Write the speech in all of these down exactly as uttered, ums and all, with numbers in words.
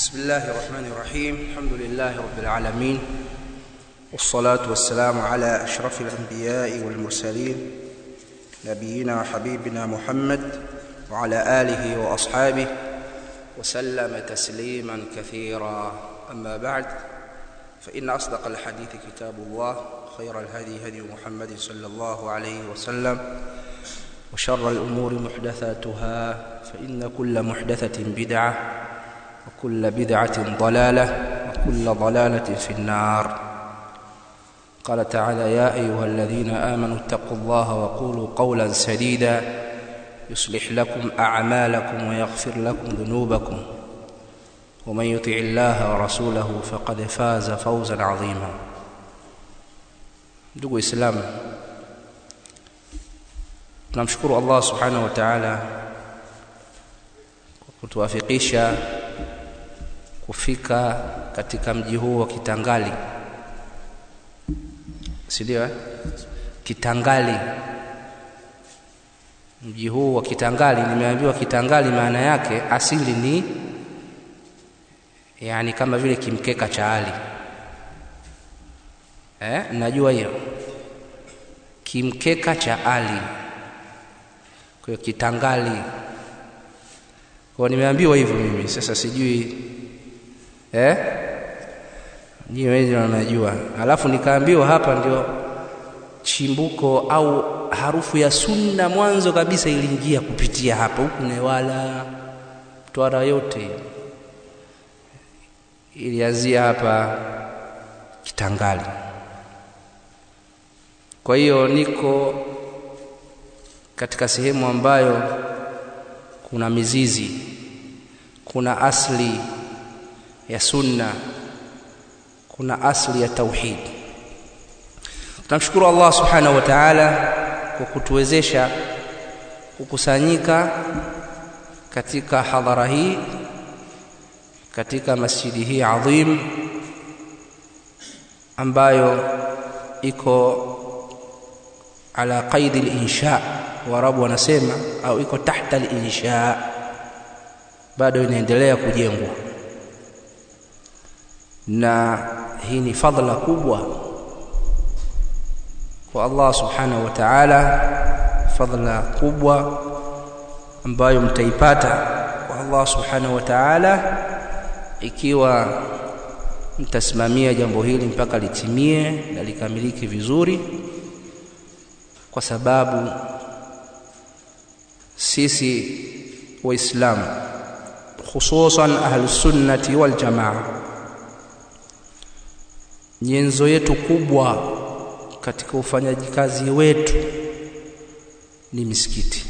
بسم الله الرحمن الرحيم. الحمد لله رب العالمين، والصلاة والسلام على أشرف الأنبياء والمرسلين نبينا وحبيبنا محمد وعلى آله وأصحابه وسلم تسليما كثيرا. أما بعد، فإن أصدق الحديث كتاب الله، خير الهدي هدي محمد صلى الله عليه وسلم، وشر الأمور محدثاتها، فإن كل محدثة بدعة، وكل بدعة ضلالة، وكل ضلالة في النار. قال تعالى: يا أيها الذين آمنوا اتقوا الله وقولوا قولا سديدا يصلح لكم أعمالكم ويغفر لكم ذنوبكم، ومن يطع الله ورسوله فقد فاز فوزا عظيما. ndugu Waislamu, tunamshukuru Allah subhanahu wa ta'ala kwa kutuwafikisha kufika katika mji huu wa Kitangali. Si ndio eh? Kitangali. Mji huu wa Kitangali, nimeambiwa Kitangali maana yake asili ni yani kama vile kimkeka cha Ali. Eh, najua hiyo. Kimkeka cha Ali. Kwa hiyo Kitangali. Kwa nimeambiwa hivyo mimi. Sasa sijui eh ndio wewe unajua. Alafu nikaambiwa hapa ndio chimbuko au harufu ya sunna mwanzo kabisa iliingia kupitia hapa. Huku Newala, Mtwara yote ilianzia hapa Kitangali. Kwa hiyo niko katika sehemu ambayo kuna mizizi, kuna asli ya sunna, kuna asli ya tauhid. Tunamshukuru Allah subhanahu wa ta'ala kwa kutuwezesha kukusanyika katika hadhara hii, katika masjidi hii adhim ambayo iko ala qaid al-insha, warabu wanasema, au iko tahta al-insha, bado inaendelea kujengwa. Na hii ni fadhila kubwa kwa Allah subhanahu wa ta'ala, fadhila kubwa ambayo mtaipata kwa Allah subhanahu wa ta'ala ikiwa mtasimamia jambo hili mpaka litimie na likamilike vizuri, kwa sababu sisi Waislamu, hususan ahlus sunnati wal jamaa, nyenzo yetu kubwa katika ufanyaji kazi wetu ni misikiti.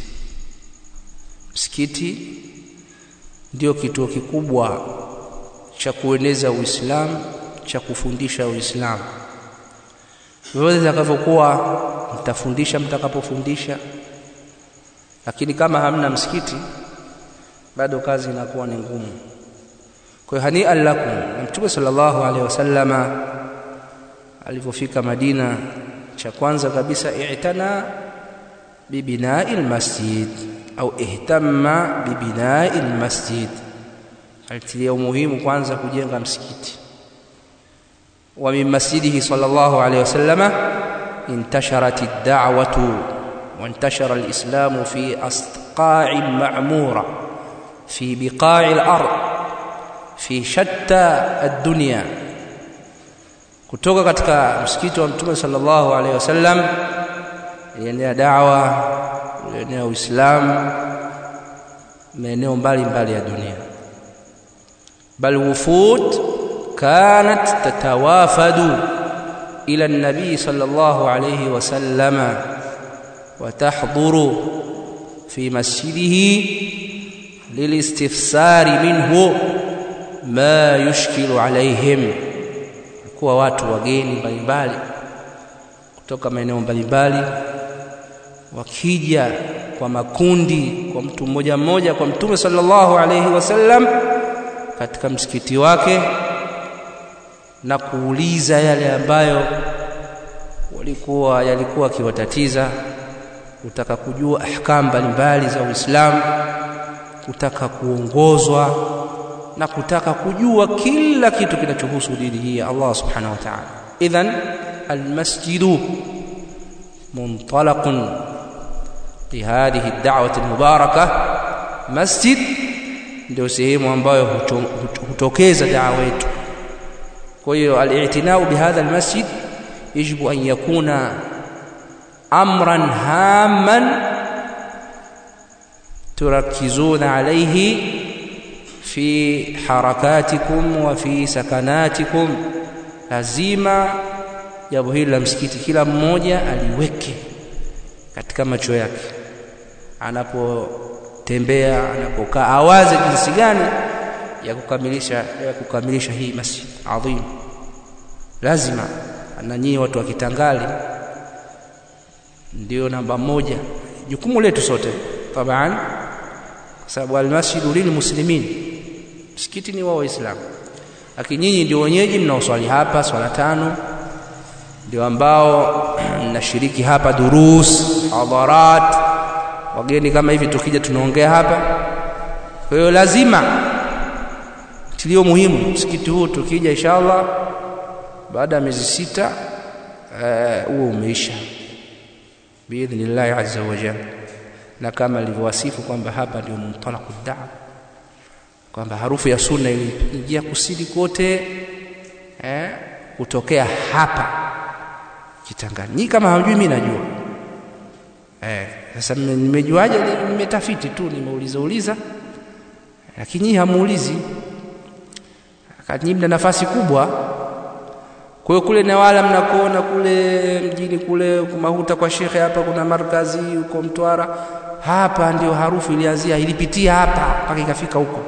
Msikiti ndio kituo kikubwa cha kueneza Uislamu, cha kufundisha Uislamu. Wewe utakavyokuwa mtafundisha, mtakapofundisha, lakini kama hamna msikiti bado kazi inakuwa ni ngumu. Kwa hiyo hani allakum, Mtume sallallahu alaihi wasallama alipofika Madina, cha kwanza kabisa i'tana bibina'il masjid au ihtamma bibina'il masjid, alitilia umuhimu kwanza kujenga msikiti. Wa min masjidihi sallallahu alayhi wasallama intasharat ad-da'watu wa intashara al-islamu fi asqa'i ma'mura fi biqa'i al-ard fi shatta ad-dunya. Kutoka katika msikiti wa Mtume sallallahu alaihi wasallam ilienea da'wa, ilienea Uislamu maeneo mbalimbali ya dunia. Bal wufud kanat tatawafadu ila an-nabi sallallahu alaihi wasallam wa tahduru fi masjidihi lilistifsari minhu ma yushkilu alaihim. Kwa watu wageni mbalimbali kutoka maeneo mbalimbali wakija kwa makundi, kwa mtu mmoja mmoja, kwa Mtume sallallahu alayhi wasallam katika msikiti wake, na kuuliza yale ambayo walikuwa yalikuwa kiwatatiza, kutaka kujua ahkam mbalimbali za Uislamu, kutaka kuongozwa na kutaka kujua kila kitu kinachohusu dini hii ya Allah subhanahu wa ta'ala. Idhan almasjidu muntalaqun li hadhihi ad-da'wah al-mubarakah. Masjid ndio sehemu ambayo hutokeza da'wa yetu. Kwa hiyo al-i'tina'u bihadha al-masjid yajibu an yakuna amran hamman turakizuna alayhi fi harakatikum wa fi sakanatikum. Lazima jambo hili la msikiti kila mmoja aliweke katika macho yake, anapotembea, anapokaa, awaze jinsi gani ya kukamilisha ya kukamilisha hii masjid adhim. Lazima na nyinyi watu wa Kitangali ndio namba moja, jukumu letu sote taban, kwa sababu al-masjidu lil muslimin, msikiti ni wa Waislamu. Lakini nyinyi ndio wenyeji mnaoswali hapa swala tano, ndio ambao mnashiriki hapa durus, hadarat, wageni kama hivi tukija tunaongea hapa. Kwa hiyo lazima tilio muhimu msikiti huu, tukija inshallah baada ya miezi sita huo uh, umeisha biidhnillah azza wa jalla, na kama alivyowasifu kwamba hapa ndio muntalaqu ad-da'wa, kwamba harufu ya sunna iliingia kusidi kote eh kutokea hapa Kitangani. Kama hamjui mimi najua. Eh sasa nimejuaje? Nimetafiti tu, nimeuliza uliza, lakini hamuulizi. Akati mna nafasi kubwa. Kwa hiyo kule Newala mnakoona kule mjini kule Mahuta kwa shekhe, hapa kuna markazi huko Mtwara, hapa ndio harufu ilianzia, ilipitia hapa mpaka ikafika huko.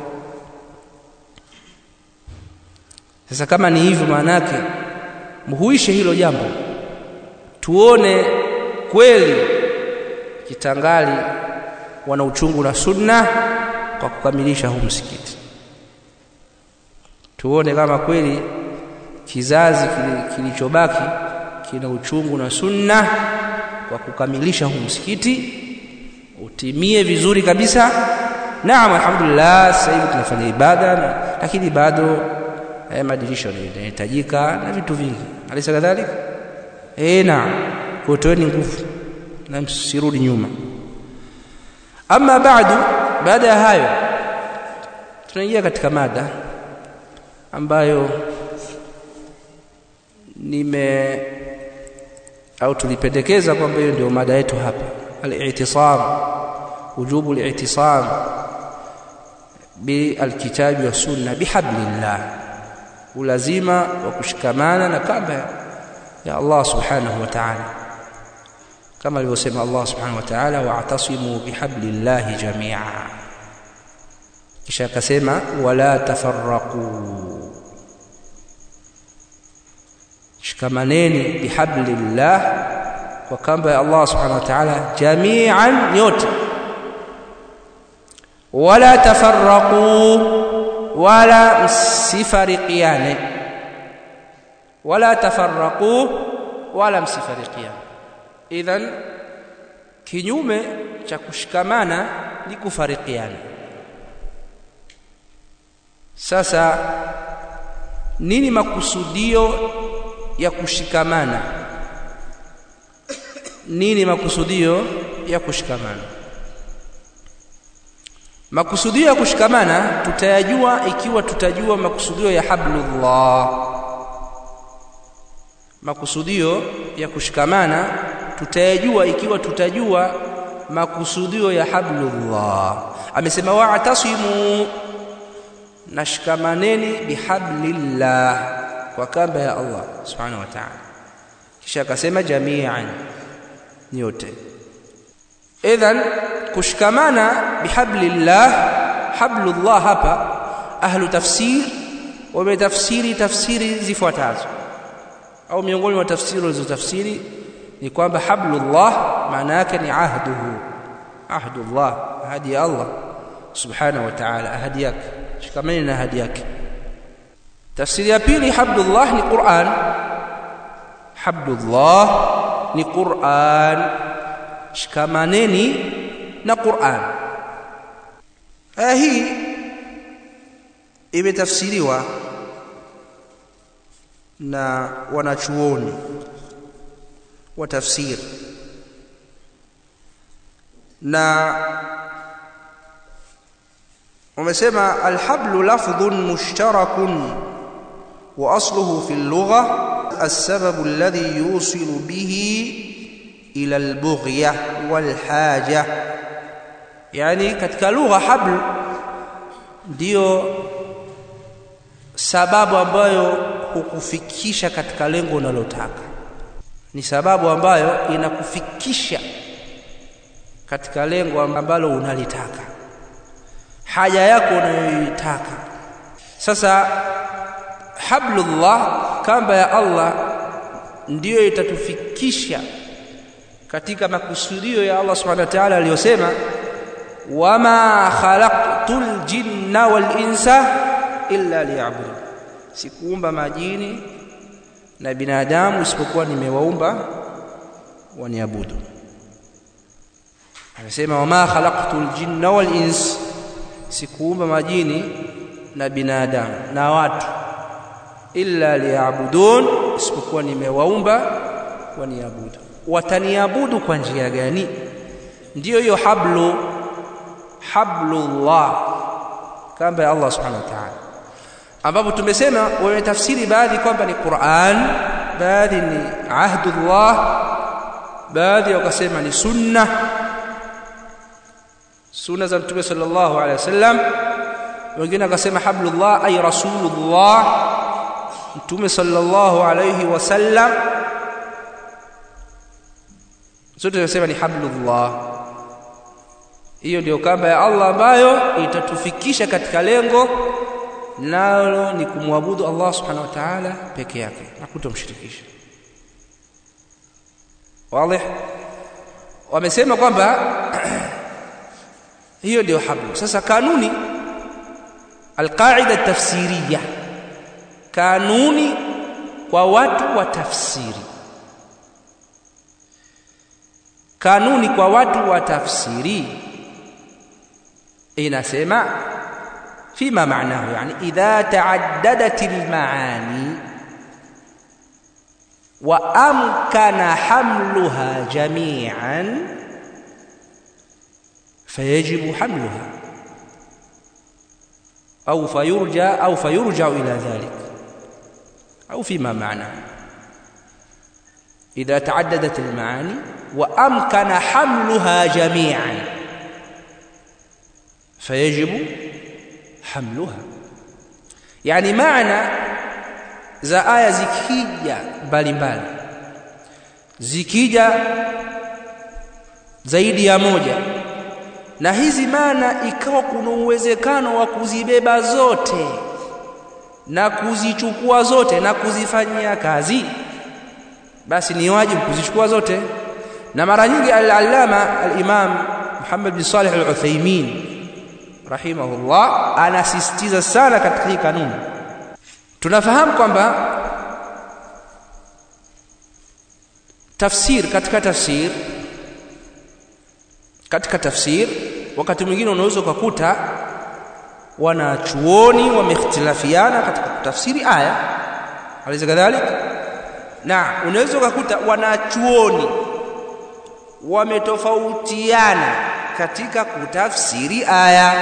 Sasa kama ni hivyo, maana yake muhuishe hilo jambo, tuone kweli Kitangali wana uchungu na sunna kwa kukamilisha huu msikiti. Tuone kama kweli kizazi kilichobaki kina uchungu na sunna kwa kukamilisha huu msikiti utimie vizuri kabisa. Naam, alhamdulillah sasa hivi tunafanya ibada, lakini bado eh, madirisha yanahitajika na vitu vingi. Alisa kadhalika eh, na kutoeni nguvu na msirudi nyuma. Ama baadu, baada ya hayo tunaingia katika mada ambayo nime au tulipendekeza kwamba hiyo ndio mada yetu hapa, al-i'tisam, wujubu al-i'tisam bi al-kitabi wa sunna bihablillah, ulazima wa kushikamana na kamba ya Allah subhanahu wa ta'ala, kama alivyosema Allah subhanahu wa ta'ala, wa'tasimu bihablillahi jami'a. Kisha akasema wala tafarraqu, shikamaneni bihablillah, kwa kamba ya Allah subhanahu wa ta'ala, jami'an, yote. Wala tafarraqu, wala msifariqiane, wala tafarraqu, wala msifariqiane. Idhan kinyume cha kushikamana ni kufariqiana. Sasa nini makusudio ya kushikamana? Nini makusudio ya kushikamana? Makusudio ya kushikamana tutayajua ikiwa tutajua makusudio ya hablullah. Makusudio ya kushikamana tutayajua ikiwa tutajua makusudio ya hablullah. Amesema wa'tasimu, nashikamaneni bihablillah, kwa kamba ya Allah subhanahu wa ta'ala. Kisha akasema jami'an, nyote. Idhan kushikamana bihablillah, hablullah hapa ahlu tafsir wametafsiri tafsiri zifuatazo, au miongoni mwa tafsiri walizotafsiri ni kwamba hablullah maana yake ni ahduhu, ahdullah, ahadi ya Allah subhanahu wa ta'ala, ahadi yake, shikamani na ahadi yake. Tafsiri ya pili, hablullah ni Qur'an, hablullah ni Qur'an, shikamaneni na Qur'an. Aya hii imetafsiriwa na wanachuoni wa tafsir na wamesema alhablu lafdhun mushtarakun wa asluhu fi al-lugha as-sabab alladhi yusilu bihi ila al-bughya wal-haja. Yani katika lugha habl ndio sababu ambayo hukufikisha katika lengo unalotaka, ni sababu ambayo inakufikisha katika lengo ambalo unalitaka, haja yako unayoitaka. Sasa hablullah, kamba ya Allah, ndiyo itatufikisha katika makusudio ya Allah subhanahu wa ta'ala aliyosema, wama khalaqtul jinna wal insa illa liya'budun, sikuumba majini na binadamu isipokuwa nimewaumba waniabudu. Anasema wama khalaqtul jinna wal ins, sikuumba majini na binadamu na watu illa liya'budun, isipokuwa nimewaumba waniabudu. Wataniabudu kwa njia gani? Ndiyo hiyo hablu, hablullah, kamba ya Allah subhanahu wa ta'ala, ambapo tumesema wametafsiri baadhi kwamba ni Qur'an, baadhi ni ahdullah, baadhi wakasema ni sunna, sunna za Mtume sallallahu alaihi wasallam, wengine wakasema hablullah ay rasulullah, Mtume sallallahu alaihi wasallam, zote tunasema ni hablullah. Hiyo ndio kamba ya Allah ambayo itatufikisha katika lengo, nalo ni kumwabudu Allah subhanahu wa ta'ala peke yake na kutomshirikisha. Wazi? Wamesema kwamba hiyo ndio hablu. Sasa kanuni, alqaida tafsiriya, kanuni kwa watu wa tafsiri, kanuni kwa watu wa tafsiri inasema فيما معناه، يعني إذا تعددت المعاني وأمكن حملها جميعا فيجب حملها أو فيرجع أو فيرجع إلى ذلك، أو فيما معناه إذا تعددت المعاني وأمكن حملها جميعا فيجب hamluha. Yani maana za aya zikija mbalimbali, zikija zaidi ya moja, na hizi maana ikawa kuna uwezekano wa kuzibeba zote na kuzichukua zote na kuzifanyia kazi, basi ni wajibu kuzichukua zote. Na mara nyingi al-allama al-imam Muhammad bin Salih al-Uthaymeen rahimahullah anasisitiza sana katika hii kanuni. Tunafahamu kwamba tafsir, katika tafsir katika tafsir wakati mwingine unaweza kukuta wanachuoni wamehitilafiana katika kutafsiri aya, aliza kadhalika, na unaweza kukuta wanachuoni wametofautiana katika kutafsiri aya.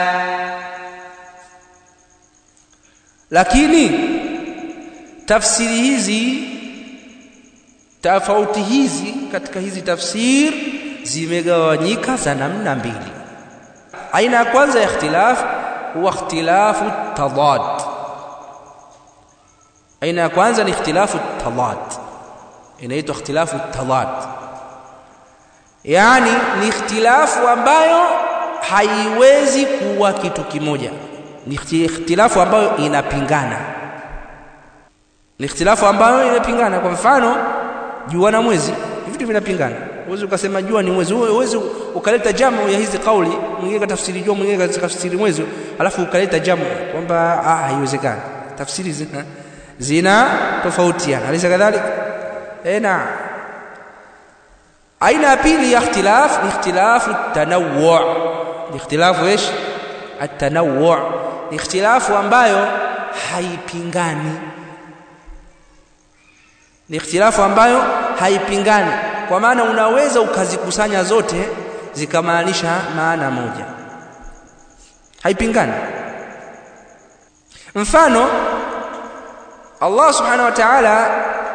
Lakini tafsiri hizi, tofauti hizi katika hizi tafsir zimegawanyika za namna mbili. Aina ya kwanza ya ikhtilaf huwa ikhtilafu tadad. Aina ya kwanza ni ikhtilafu tadad, inaitwa ikhtilafu tadad. Yani ni ikhtilafu ambayo haiwezi kuwa kitu kimoja, ni ikhtilafu ambayo inapingana, ni ikhtilafu ambayo inapingana. Kwa mfano jua na mwezi, vitu vinapingana. Uweze ukasema jua ni mwezi, uweze ukaleta jamu ya hizi kauli, mwingine katafsiri jua, mwingine katafsiri mwezi, alafu ukaleta jamu kwamba ah, haiwezekani. Tafsiri zina zina tofautiana, alisa kadhalika. Eh, na aina ya pili ya ikhtilaf ni ikhtilafu at-tanawwu'. Ikhtilafu ايش؟ at-tanawwu', ni ikhtilafu ambayo haipingani, ni ikhtilafu ambayo haipingani, kwa maana unaweza ukazikusanya zote zikamaanisha maana moja, haipingani. Mfano, Allah subhanahu wa ta'ala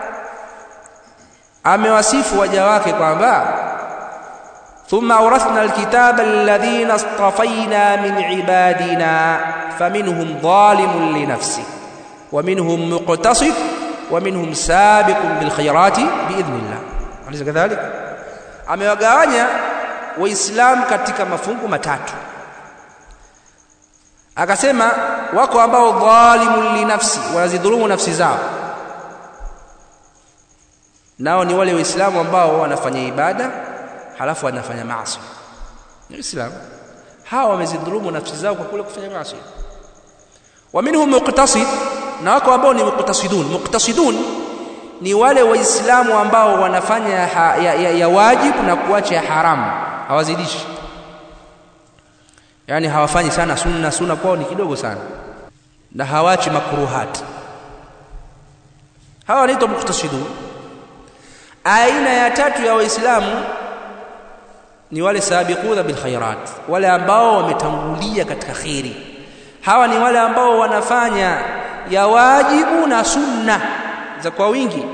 amewasifu waja wake kwamba thumma awrathna alkitaba alladhina istafayna min ibadina faminhum zalimun li nafsihi wa minhum muqtasid wa minhum sabiqun bil khayrati biidhnillah. Alisa kadhalik, amewagawanya waislamu katika mafungu matatu. Akasema wako ambao dhalimun li nafsi, wanazidhulumu nafsi zao, nao ni wale waislamu ambao wanafanya ibada halafu wanafanya maasi. Ni waislamu hawa wamezidhulumu nafsi zao kwa kule kufanya maasi. Wa minhum muqtasid, na wako ambao ni muqtasidun. Muqtasidun ni wale waislamu ambao wanafanya ya, ya, ya, ya wajibu na kuacha ya haramu, hawazidishi. Yani hawafanyi sana sunna, sunna kwao ni kidogo sana, na hawachi makruhat. Hawa wanaitwa muqtasidun. Aina ya tatu ya waislamu ni wale sabiquna bil khairat, wale ambao wametangulia katika khairi. Hawa ni wale ambao wanafanya ya wajibu na sunna za kwa wingi,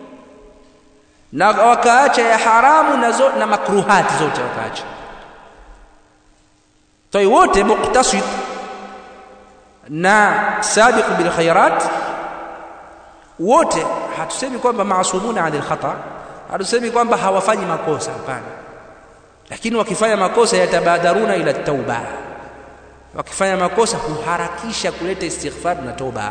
na wakaacha ya haramu na, zo, na makruhati zote wakaacha. Toi wote muqtasid na sabiq bil khairat, wote hatusemi kwamba maasumuna anil khata, hatusemi kwamba hawafanyi makosa, hapana. Lakini wakifanya makosa yatabadaruna ila tauba, wakifanya makosa huharakisha kuleta istighfar na toba.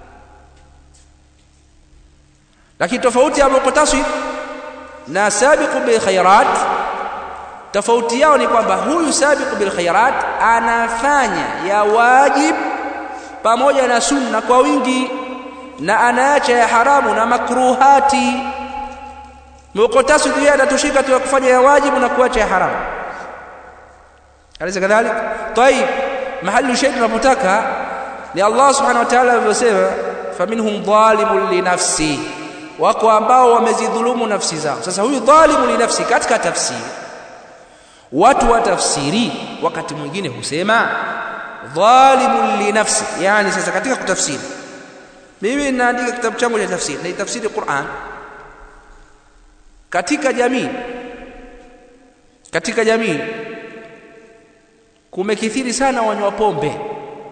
Lakini tofauti ya muqtasid na sabiq bil khairat, tofauti yao ni kwamba huyu sabiq bil khairat anafanya ya wajib pamoja na sunna kwa wingi, na anaacha ya haramu na makruhati. Muqtasid yeye anatushika tu kufanya ya wajibu na kuacha ya haramu. Alisa kadhalik. Tayib, mahali shay tunapotaka ni Allah subhanahu wa ta'ala alivyosema faminhum zalimun li nafsi, wako ambao wamezidhulumu nafsi zao. Sasa huyu dhalimu li nafsi katika tafsiri, watu wa tafsiri wakati mwingine husema dhalimun li nafsi. Yani sasa katika kutafsiri, mimi ninaandika kitabu changu cha tafsiri, na tafsiri Qur'an. Katika jamii, katika jamii kumekithiri sana wanywa pombe.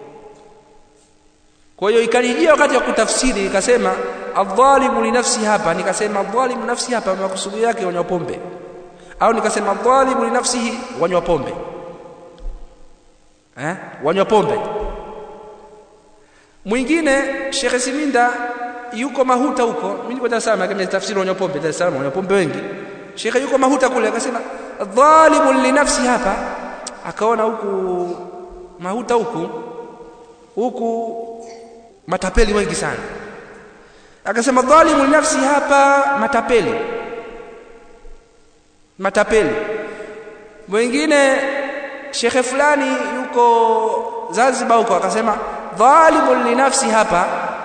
Kwa hiyo ikanijia wakati wa kutafsiri nikasema adh-dhalimu li nafsi hapa, nikasema adh-dhalimu nafsi hapa makusudi yake wanywa pombe, au nikasema adh-dhalimu li nafsihi wanywa pombe, eh wanywa pombe. Mwingine Sheikh Siminda yuko Mahuta huko, mimi niko Dar es Salaam, kama tafsiri wanywa pombe Dar es Salaam, wanywa pombe wengi. Sheikh yuko Mahuta kule akasema adh-dhalimu li nafsi hapa, akaona huku Mahuta huku huku matapeli wengi sana, akasema dhalimu li nafsi hapa matapeli, matapeli. Mwingine shekhe fulani yuko Zanzibar huko akasema dhalimu li nafsi hapa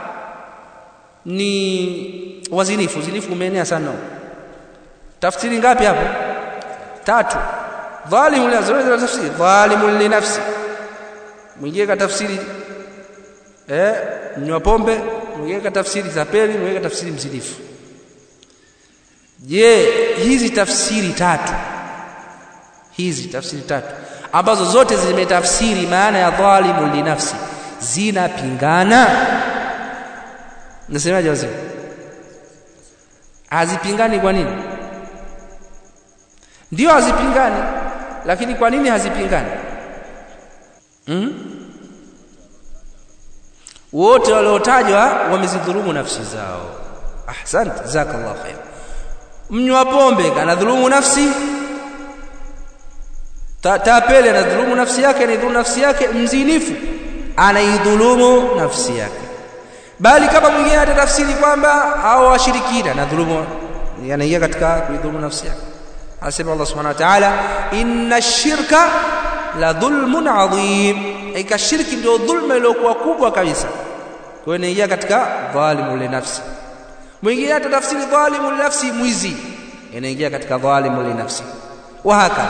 ni wazinifu. Zinifu umeenea sana. Tafsiri ngapi hapo? Tatu. Dhalimu li nafsi, dhalimu li nafsi. Mwingine katafsiri eh mnywa pombe, mwingine katafsiri zapeli, mwingine katafsiri mzinifu. Je, hizi tafsiri tatu, hizi tafsiri tatu ambazo zote zimetafsiri maana ya dhalimu li nafsi zinapingana? Nasemaje wazee? Hazipingani. Kwa nini? Ndio hazipingani, lakini kwa nini hazipingani? Hmm? Wote waliotajwa wamezidhulumu nafsi zao. Ahsant, jazakallahu khair. Mnywa pombe kana dhulumu nafsi, tapele anadhulumu nafsi yake, anadhulumu nafsi yake. Mzinifu anaidhulumu nafsi yake. Bali kama mwingine atatafsiri kwamba hao washirikina na dhulumu, yanaingia katika kuidhulumu nafsi yake. Asema Allah subhanahu wa ta'ala, inna ash-shirka la dhulmun adhim, ika shirki ndio dhulma iliyokuwa kubwa kabisa. Kwa hiyo inaingia katika dhalimu li nafsi. Mwingine atatafsiri dhalimu li nafsi mwizi, inaingia katika dhalimu li nafsi. Wa haka.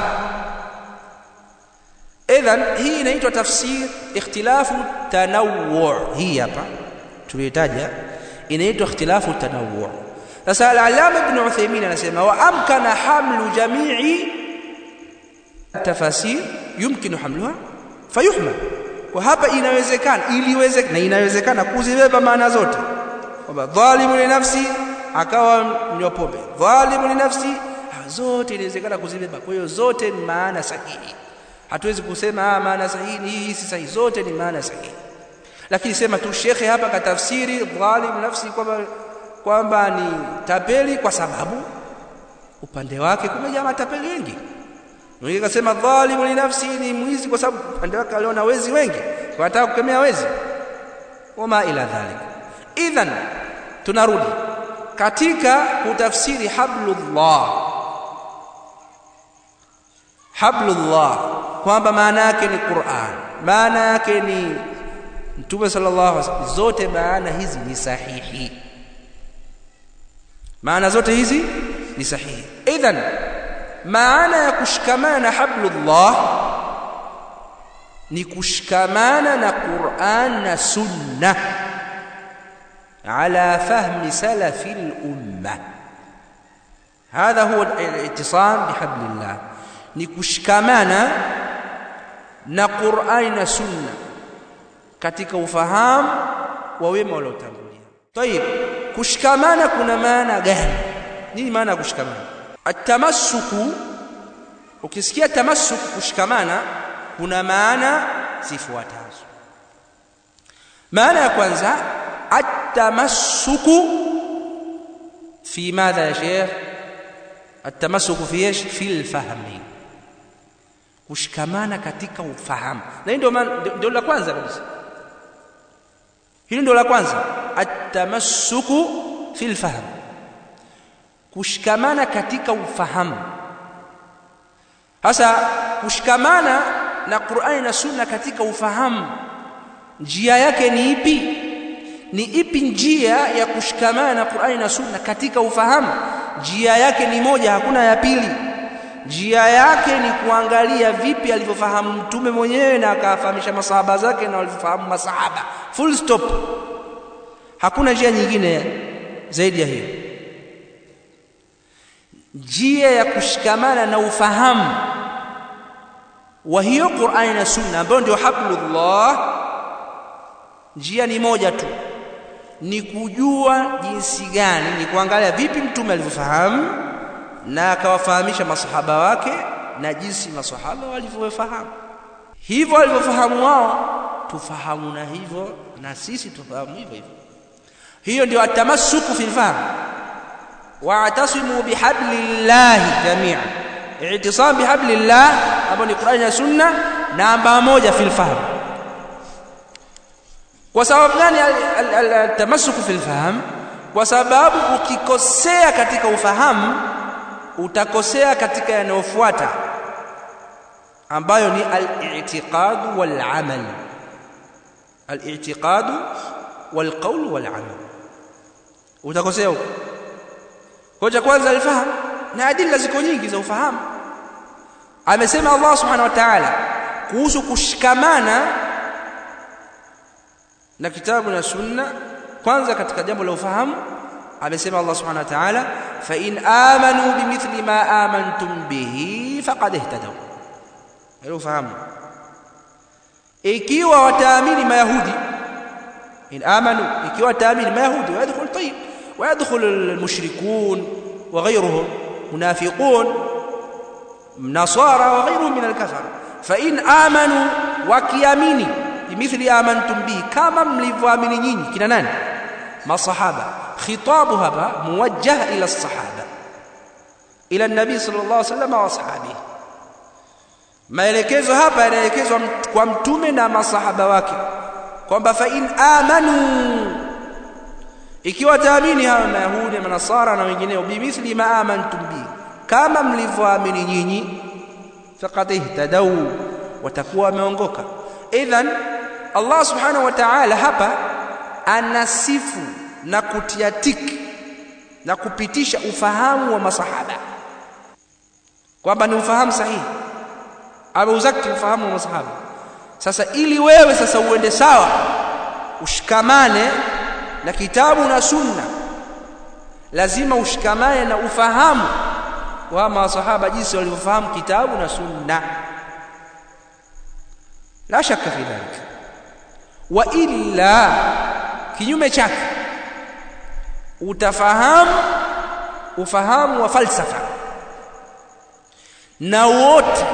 Idhan hii inaitwa tafsir ikhtilafu tanawwu'. Hii hapa tulitaja inaitwa ikhtilafu tanawwu'. Sasa al-Allama Ibn Uthaymeen anasema wa amkana hamlu jami'i tafasir yumkinu hamluha fayuhmal. Kwa hapa inawezekana, iliwezekana na inawezekana kuzibeba maana zote. Kwamba dhalimu li nafsi akawa mnywa pombe, dhalimu li nafsi zote inawezekana kuzibeba. Kwa hiyo zote ni maana sahihi. Hatuwezi kusema ah maana sahihi hii si sahihi, zote ni maana sahihi. Lakini sema tu shekhe hapa katafsiri dhalim nafsi kwamba kwamba ni tapeli kwa sababu upande wake kumejaa matapeli wengi. Mwingine akasema dhalimu li nafsi ni mwizi kwa sababu upande wake aliona wezi wengi, kwa nataka kukemea wezi. Wama ila dhalika. Idhan tunarudi katika kutafsiri hablullah. Hablullah kwamba maana yake ni Qur'an, maana yake ni Mtume sallallahu alaihi wasallam. Zote maana hizi ni sahihi, maana zote hizi ni sahihi. Idhan maana ya kushikamana na hablullah ni kushikamana na Qur'an na Sunna ala fahmi salafil ummah. Hadha huwa al-i'tisam bihablillah, ni kushikamana na Qur'an na Sunna katika ufahamu wa wema waliotangulia. Tayeb, kushikamana kuna maana gani? Nini maana ya kushikamana? At-tamassuku, ukisikia tamassuku kushikamana kuna maana zifuatazo. Maana ya kwanza, at-tamassuku fi madha ya sheikh? At-tamassuku fi ايش؟ fi al-fahmi. Kushikamana katika ufahamu. Na ndio ndio la kwanza kabisa. Hili ndio la kwanza, at-tamassuku fi al-fahm. Kushikamana katika ufahamu. Hasa kushikamana na Qur'ani na Sunna katika ufahamu, njia yake ni ipi? Ni ipi njia ya kushikamana na Qur'ani na Sunna katika ufahamu? Njia yake ni moja, hakuna ya pili. Njia yake ni kuangalia vipi alivyofahamu Mtume mwenyewe na akafahamisha masahaba zake na walivyofahamu masahaba. Full stop. Hakuna njia nyingine zaidi ya hiyo. Njia ya kushikamana na ufahamu wa hiyo Qur'ani na Sunna ambayo ndio hablullah, njia ni moja tu, ni kujua jinsi gani, ni kuangalia vipi Mtume alivyofahamu na akawafahamisha masahaba wake na jinsi masahaba walivyofahamu. Hivyo walivyofahamu wao tufahamu na hivyo na sisi tufahamu hivyo hivyo. Hiyo ndio atamassuku fil fahm. Wa'tasimu bihablillahi jami'an. I'tisam bihablillah ambapo ni Qur'ani na Sunna namba moja fil fahm. Kwa sababu gani atamassuku fil fahm? Kwa sababu ukikosea katika ufahamu utakosea katika yanayofuata ambayo ni al-i'tiqad wal-amal. Al-i'tiqad wal-qawl wal-amal. Utakosea huko. Kwa cha kwanza alifahamu, na adila ziko nyingi za ufahamu. Amesema Allah subhanahu wa ta'ala kuhusu kushikamana na kitabu na Sunna. Kwanza katika jambo la ufahamu amesema Allah subhanahu wa ta'ala, fa in amanu bimithli ma amantum bihi faqad ihtadaw. Hilo ufahamu. Ikiwa wataamini mayahudi, in amanu, ikiwa wataamini mayahudi yadkhul tayyib wa yadkhul almushrikun wa ghayruhum munafiqun nasara wa ghayruhum min alkafara. Fa in amanu, wakiamini bimithli amantum bihi, kama mlivyoamini nyinyi. Kina nani? Masahaba. Khitabu hapa muwajjah ila as-sahaba, ila an-nabi sallallahu alayhi wasallam wa ashabihi. Maelekezo hapa yanaelekezwa kwa mtume na masahaba wake kwamba fa in amanu, ikiwa taamini hawa mayahudi na manasara na wengineo, bimithli ma amantum bi, kama mlivyoamini nyinyi, faqad ihtadaw, watakuwa wameongoka. Idhan Allah subhanahu wa ta'ala hapa anasifu na kutia tiki na kupitisha ufahamu wa masahaba kwamba ni ufahamu sahihi, ameuzaki ufahamu wa masahaba. Sasa ili wewe sasa uende sawa, ushikamane na kitabu na sunna, lazima ushikamane na ufahamu wa masahaba jinsi walivyofahamu kitabu na sunna, la shaka fi dhalika. Wa illa kinyume chake utafahamu ufahamu wa falsafa, na wote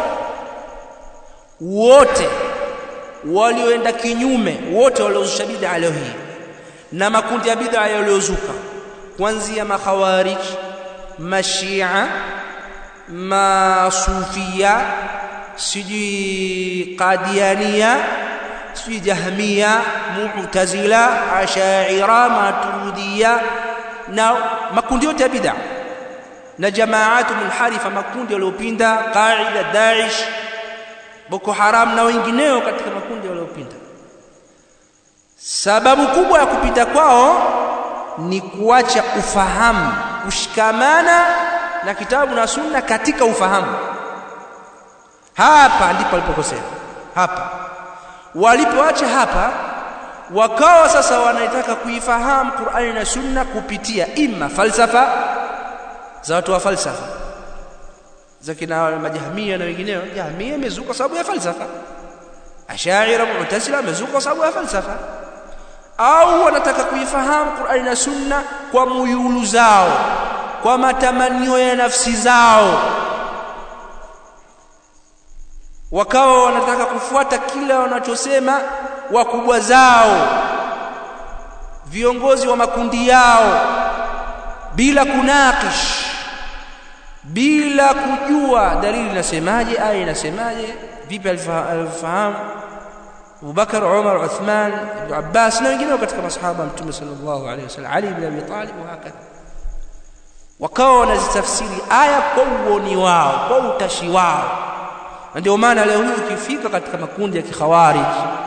wote walioenda kinyume, wote waliozusha bid'a leo hii na makundi ya bid'a yaliyozuka, kuanzia makhawarij, mashia, masufia, siji qadiania, siji jahmia, mu'tazila, ash'ira, maturidiyya, na makundi yote ya bid'a na jamaatu munharifa, makundi yaliyopinda, qaida, Daesh, Boko Haram na wengineo katika makundi yaliyopinda. Sababu kubwa ya kupita kwao ni kuacha ufahamu, kushikamana na kitabu na sunna katika ufahamu. Hapa ndipo walipokosea. Hapa walipoacha hapa, wakawa sasa wanaitaka kuifahamu Qur'ani na sunna kupitia imma falsafa za watu wa falsafa za kina majahmia na wengineo. Jahmia imezuka sababu ya falsafa, ash'ira, mu'tazila imezuka sababu ya falsafa. Au wanataka kuifahamu Qur'ani na sunna kwa muyulu zao, kwa matamanio ya nafsi zao, wakawa wanataka kufuata kila wanachosema wakubwa zao, viongozi wa makundi yao, bila kunakish, bila kujua dalili inasemaje, aya inasemaje, vipi alifahamu Abu Bakar, Umar, Uthman, Ibn Abbas na wengine katika masahaba Mtume sallallahu alayhi wasallam, Ali ibn Abi Talib wa hakadha. Wakawa wanazitafsiri aya kwa uoni wao, kwa utashi wao. Ndio maana leo hii ukifika katika makundi ya kikhawarij,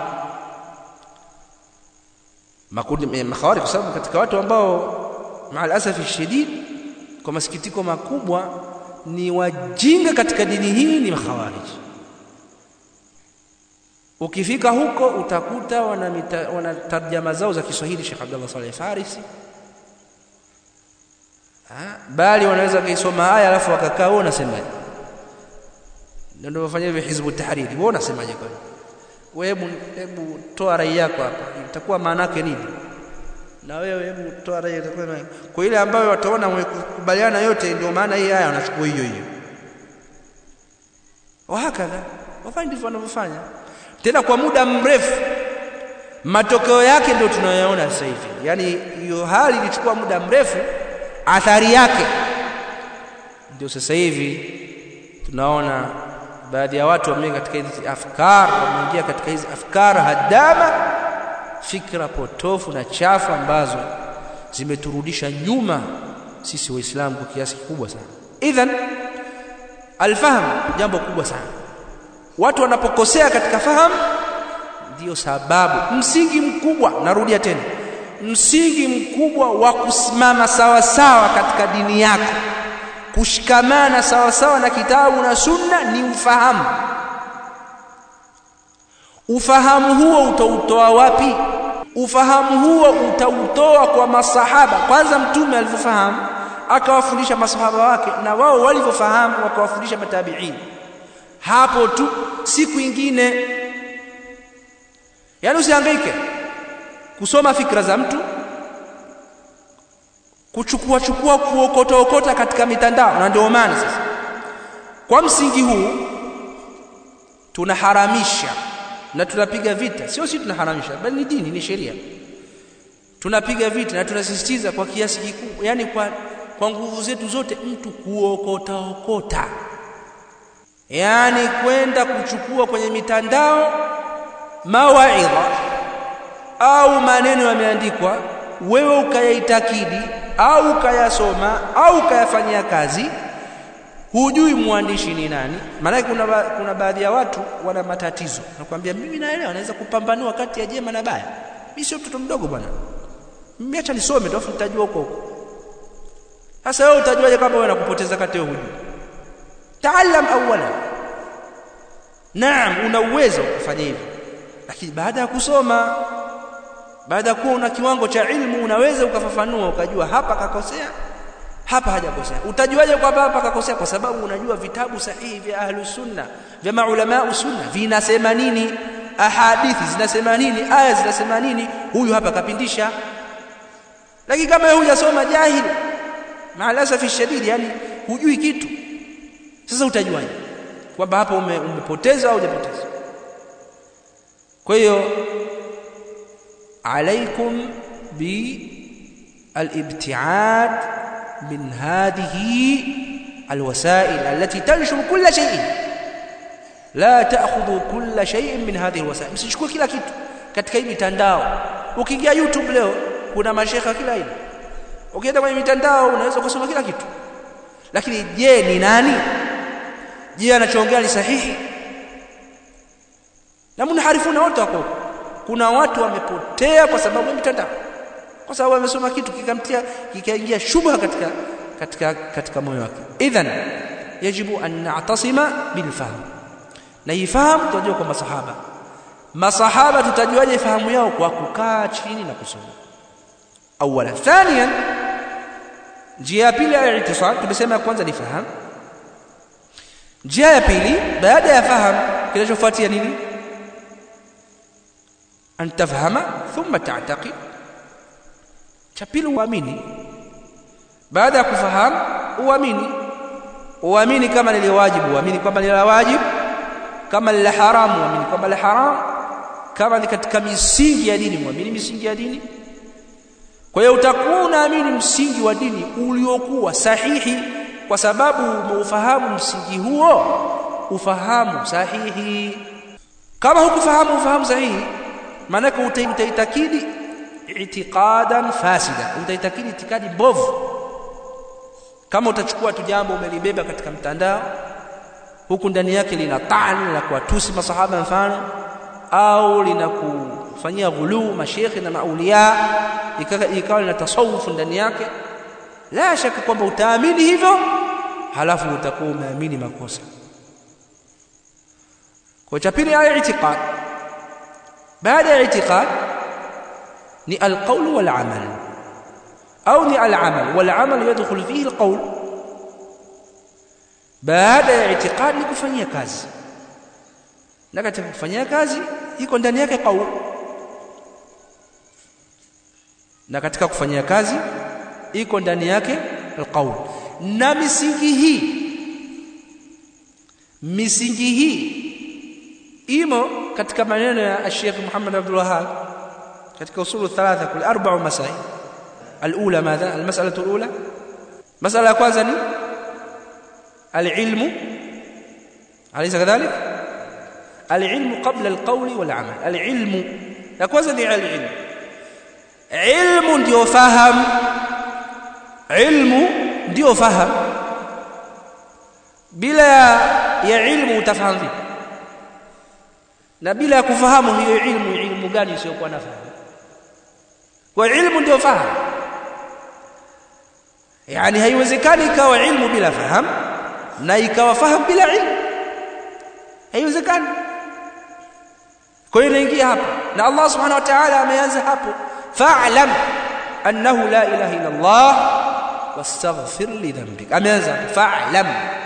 makundi ya makhawarij, kwa sababu katika watu ambao maal asafi shadid, kwa masikitiko makubwa, ni wajinga katika dini hii ni makhawarij. Ukifika huko utakuta wana, wana tarjama zao za Kiswahili Sheikh Abdullah Saleh Farisi, ah, bali wanaweza kuisoma aya alafu wakakaa wao nasemaje, ndio wafanya hivi Hizbu Tahriri, wao nasemaje? Kwa wewe hebu toa rai yako hapa, itakuwa maana yake nini? Na wewe hebu toa rai itakuwa nini? Kwa ile ambayo wataona wamekubaliana yote, ndio maana hii aya wanachukua hiyo hiyo, wahakadha wafanye ndivyo wanavyofanya tena kwa muda mrefu. Matokeo yake ndio tunayoona sasa hivi. Yani hiyo hali ilichukua muda mrefu, athari yake ndio sasa hivi tunaona baadhi ya watu wameingia katika hizi afkar, wameingia katika hizi afkar hadama, fikra potofu na chafu ambazo zimeturudisha nyuma sisi Waislamu kwa kiasi kikubwa sana. Idhan alfahamu jambo kubwa sana. Watu wanapokosea katika fahamu, ndio sababu msingi mkubwa, narudia tena, msingi mkubwa wa kusimama sawa sawa katika dini yako, kushikamana sawa sawa na kitabu na sunna, ni ufahamu. Ufahamu huo utautoa wapi? Ufahamu huo utautoa kwa masahaba. Kwanza Mtume alivyofahamu akawafundisha masahaba wake, na wao walivyofahamu wakawafundisha matabi'in. Hapo tu, siku nyingine. Yaani usihangaike kusoma fikra za mtu, kuchukua chukua kuokota okota katika mitandao. Na ndio maana sasa kwa msingi huu tunaharamisha na tunapiga vita, sio sisi tunaharamisha, bali ni dini, ni sheria. Tunapiga vita na tunasisitiza kwa kiasi kikubwa, yani kwa kwa nguvu zetu zote, mtu kuokota okota, yani kwenda kuchukua kwenye mitandao mawaidha au maneno yameandikwa, wewe ukayaitakidi au ukayasoma au ukayafanyia kazi, hujui mwandishi ni nani. Maana kuna ba, kuna baadhi ya watu wana matatizo. Nakwambia mimi naelewa, naweza kupambanua kati ya jema na baya. Mimi sio mtoto mdogo bwana. Mimi acha nisome tu afu nitajua huko huko. Sasa wewe utajuaje kama wewe unakupoteza kati ya hujui? Taalam awala. Naam, una uwezo kufanya hivyo. Lakini baada ya kusoma, baada ya kuwa una kiwango cha ilmu, unaweza ukafafanua ukajua hapa kakosea, hapa hajakosea. Utajuaje kwamba hapa kakosea? Kwa sababu unajua vitabu sahihi vya ahlus sunna, vya maulama sunna vinasema nini, ahadithi zinasema nini, aya zinasema nini. Huyu hapa kapindisha. Lakini kama wewe hujasoma, jahili, maalasafi shadidi, yani hujui kitu, sasa utajuaje kwamba hapa ume, umepoteza au hujapoteza? Kwa hiyo alaikum bi al-ibtiad min hadhihi alwasail allati tanshur kull shay, la ta'khudhu kull shay min hadhihi alwasail. Msichukue kila kitu katika hii mitandao. Ukiingia YouTube leo kuna mashekha kila aina, ukienda kwenye mitandao unaweza kusoma kila kitu. Lakini je, ni nani? Je, anachoongea ni sahihi? Na mnaharifuna wote wako. Kuna watu wamepotea kwa sababu ya mitandao, kwa sababu wamesoma kitu kikamtia kikaingia shubha katika katika katika moyo wake. Idhan yajibu an na'tasima bil fahm, na ifahamu tutajua kwa masahaba. Masahaba tutajuaje fahamu yao? Kwa kukaa chini na kusoma. Awala. Thaniyan, njia ya pili ya i'tisam, tumesema kwanza ni fahamu. Njia ya pili baada ya fahamu kinachofuatia nini? An tafhama thumma ta'taqid. Cha pili uamini. Baada ya kufahamu uamini. Uamini kama ni wajibu, uamini kwamba ni la wajibu, kama ni la haramu, uamini kwamba la haram, kama ni katika misingi ya dini, uamini misingi ya dini. Kwa hiyo utakuwa unaamini msingi wa dini uliokuwa sahihi kwa sababu umeufahamu msingi huo, ufahamu sahihi. Kama hukufahamu ufahamu sahihi, maana utaitakidi i'tiqadan fasida, utaitakidi itikadi mbovu. Kama utachukua tu jambo umelibeba katika mtandao, huku ndani yake lina tani la kuwatusi masahaba mfano, au linakufanyia ghuluu mashekhi na maulia, ikawa lina tasawuf ndani yake, la shaka kwamba utaamini hivyo, halafu utakuwa umeamini makosa. Kwa cha pili ya i'tiqad. Baada ya i'tiqad ni al-qawl wal-amal, au ni al-amal wal-amal yadkhul fihi al-qawl. Baada ya i'tiqad ni kufanyia kazi, na katika kufanyia kazi iko ndani yake qawl, na katika kufanyia kazi iko ndani yake al-qawl. Na misingi hii misingi hii imo katika maneno ya Sheikh Muhammad Abdul Wahhab katika usulu thalatha, kul arba'u masail. Al-ula madha? Al-mas'alatu al-ula, mas'ala ya kwanza ni al-ilmu, alaysa kadhalik? Al-ilmu qabla al-qawli wal-amal. Al-ilmu ya kwanza ni al-ilmu. Ilmu ndio fahamu, ilmu ndio fahamu. Bila ya ilmu utafahamu vipi? Na bila ya kufahamu hiyo ilmu, ilmu gani isiyokuwa na fahamu? Kwa ilmu ndio fahamu. Yani haiwezekani ikawa ilmu bila fahamu na ikawa fahamu bila ilmu, haiwezekani. Kwa hiyo inaingia hapo, na Allah subhanahu wa ta'ala ameanza hapo, fa'lam annahu la ilaha illa Allah wastaghfir li dhanbik. Ameanza fa'lam,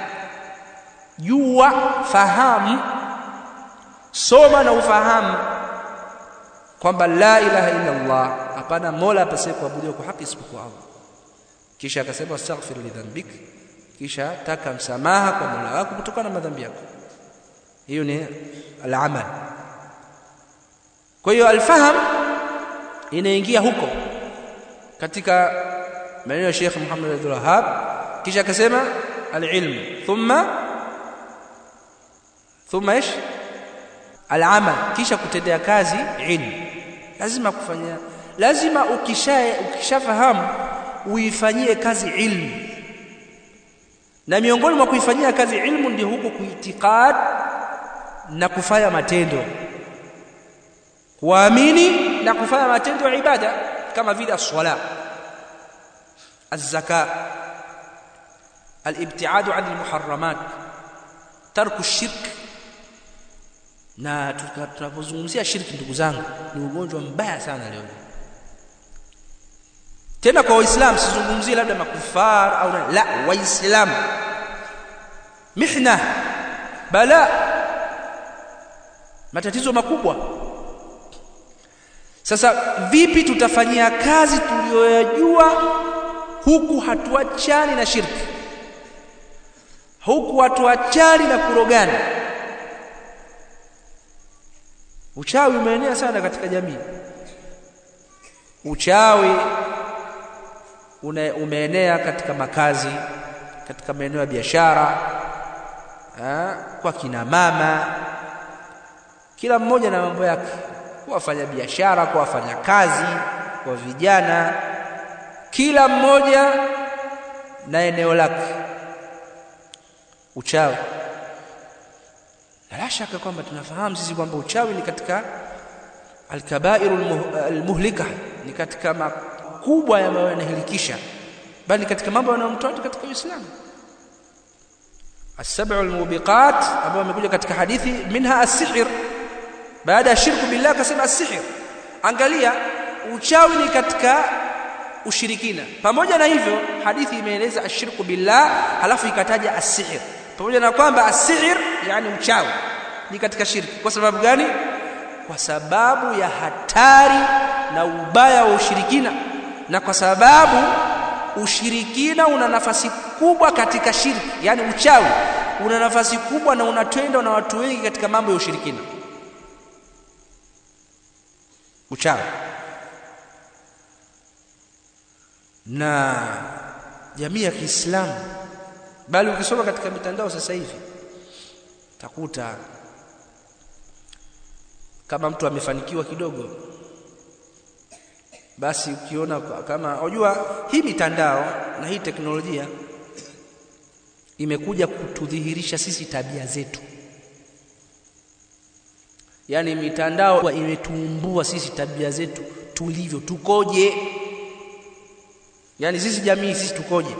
jua, fahamu, soma na ufahamu kwamba la ilaha illa Allah, hapana mola apasaye kuabudiwa kwa haki isipokuwa Allah. Kisha akasema wastaghfir li dhanbik, kisha taka msamaha kwa Mola wako kutokana na madhambi yako. Hiyo ni al-amal. Kwa hiyo al-fahm inaingia huko katika maneno ya Sheikh Muhammad Abdul Wahhab. Kisha akasema al-ilm thumma thumma ish al-amal, kisha kutendea kazi ilmu. Lazima kufanya, lazima ukisha ukishafahamu uifanyie kazi ilmu. Na miongoni mwa kuifanyia kazi ilmu ndio huko kuitikad na kufanya matendo, kuamini na kufanya matendo ya ibada kama vile as-sala, az-zaka, al-ibtiadu 'an al-muharramat, tarku ash-shirk. Na tunapozungumzia shirki, ndugu zangu, ni ugonjwa mbaya sana leo. Tena kwa Waislamu, sizungumzie labda makufar au la, Waislamu. Mihna, bala, matatizo makubwa. Sasa vipi tutafanyia kazi tuliyoyajua huku hatuachani na shirki, huku hatuachani na kurogana? Uchawi umeenea sana katika jamii. Uchawi umeenea katika makazi, katika maeneo ya biashara, kwa kina mama, kila mmoja na mambo yake, kwa wafanya biashara, kwa wafanya kazi, kwa vijana, kila mmoja na eneo lake. Uchawi, la shaka kwamba tunafahamu sisi kwamba uchawi ni katika al-kabairu al-muhlika, ni katika makubwa yanayohilikisha, bali katika mambo yanayomtoa katika Uislamu. As-sab'u al-mubiqat ambao wamekuja katika hadithi, minha as-sihr, baada ya shirku billah akasema as-sihr. Angalia, uchawi ni katika ushirikina. Pamoja na hivyo hadithi imeeleza ashirku billah, halafu ikataja as-sihr, pamoja na kwamba as-sihr yani uchawi ni katika shirki. Kwa sababu gani? Kwa sababu ya hatari na ubaya wa ushirikina, na kwa sababu ushirikina una nafasi kubwa katika shirki. Yani uchawi una nafasi kubwa na unatendwa na watu wengi katika mambo ya ushirikina. Uchawi. Na jamii ya Kiislamu, bali ukisoma katika mitandao sasa hivi utakuta kama mtu amefanikiwa kidogo, basi ukiona kama unajua hii mitandao na hii teknolojia imekuja kutudhihirisha sisi tabia zetu. Yani mitandao imetuumbua sisi tabia zetu tulivyo, tukoje. Yani sisi jamii sisi tukoje.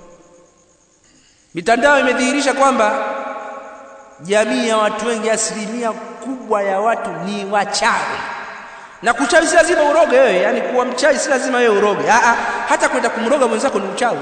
Mitandao imedhihirisha kwamba jamii ya watu wengi, asilimia kubwa ya watu ni wachawi. Na kuchawi si lazima uroge wewe, yani kuwa mchawi si lazima wewe uroge. Ah, hata kwenda kumroga mwenzako ni uchawi.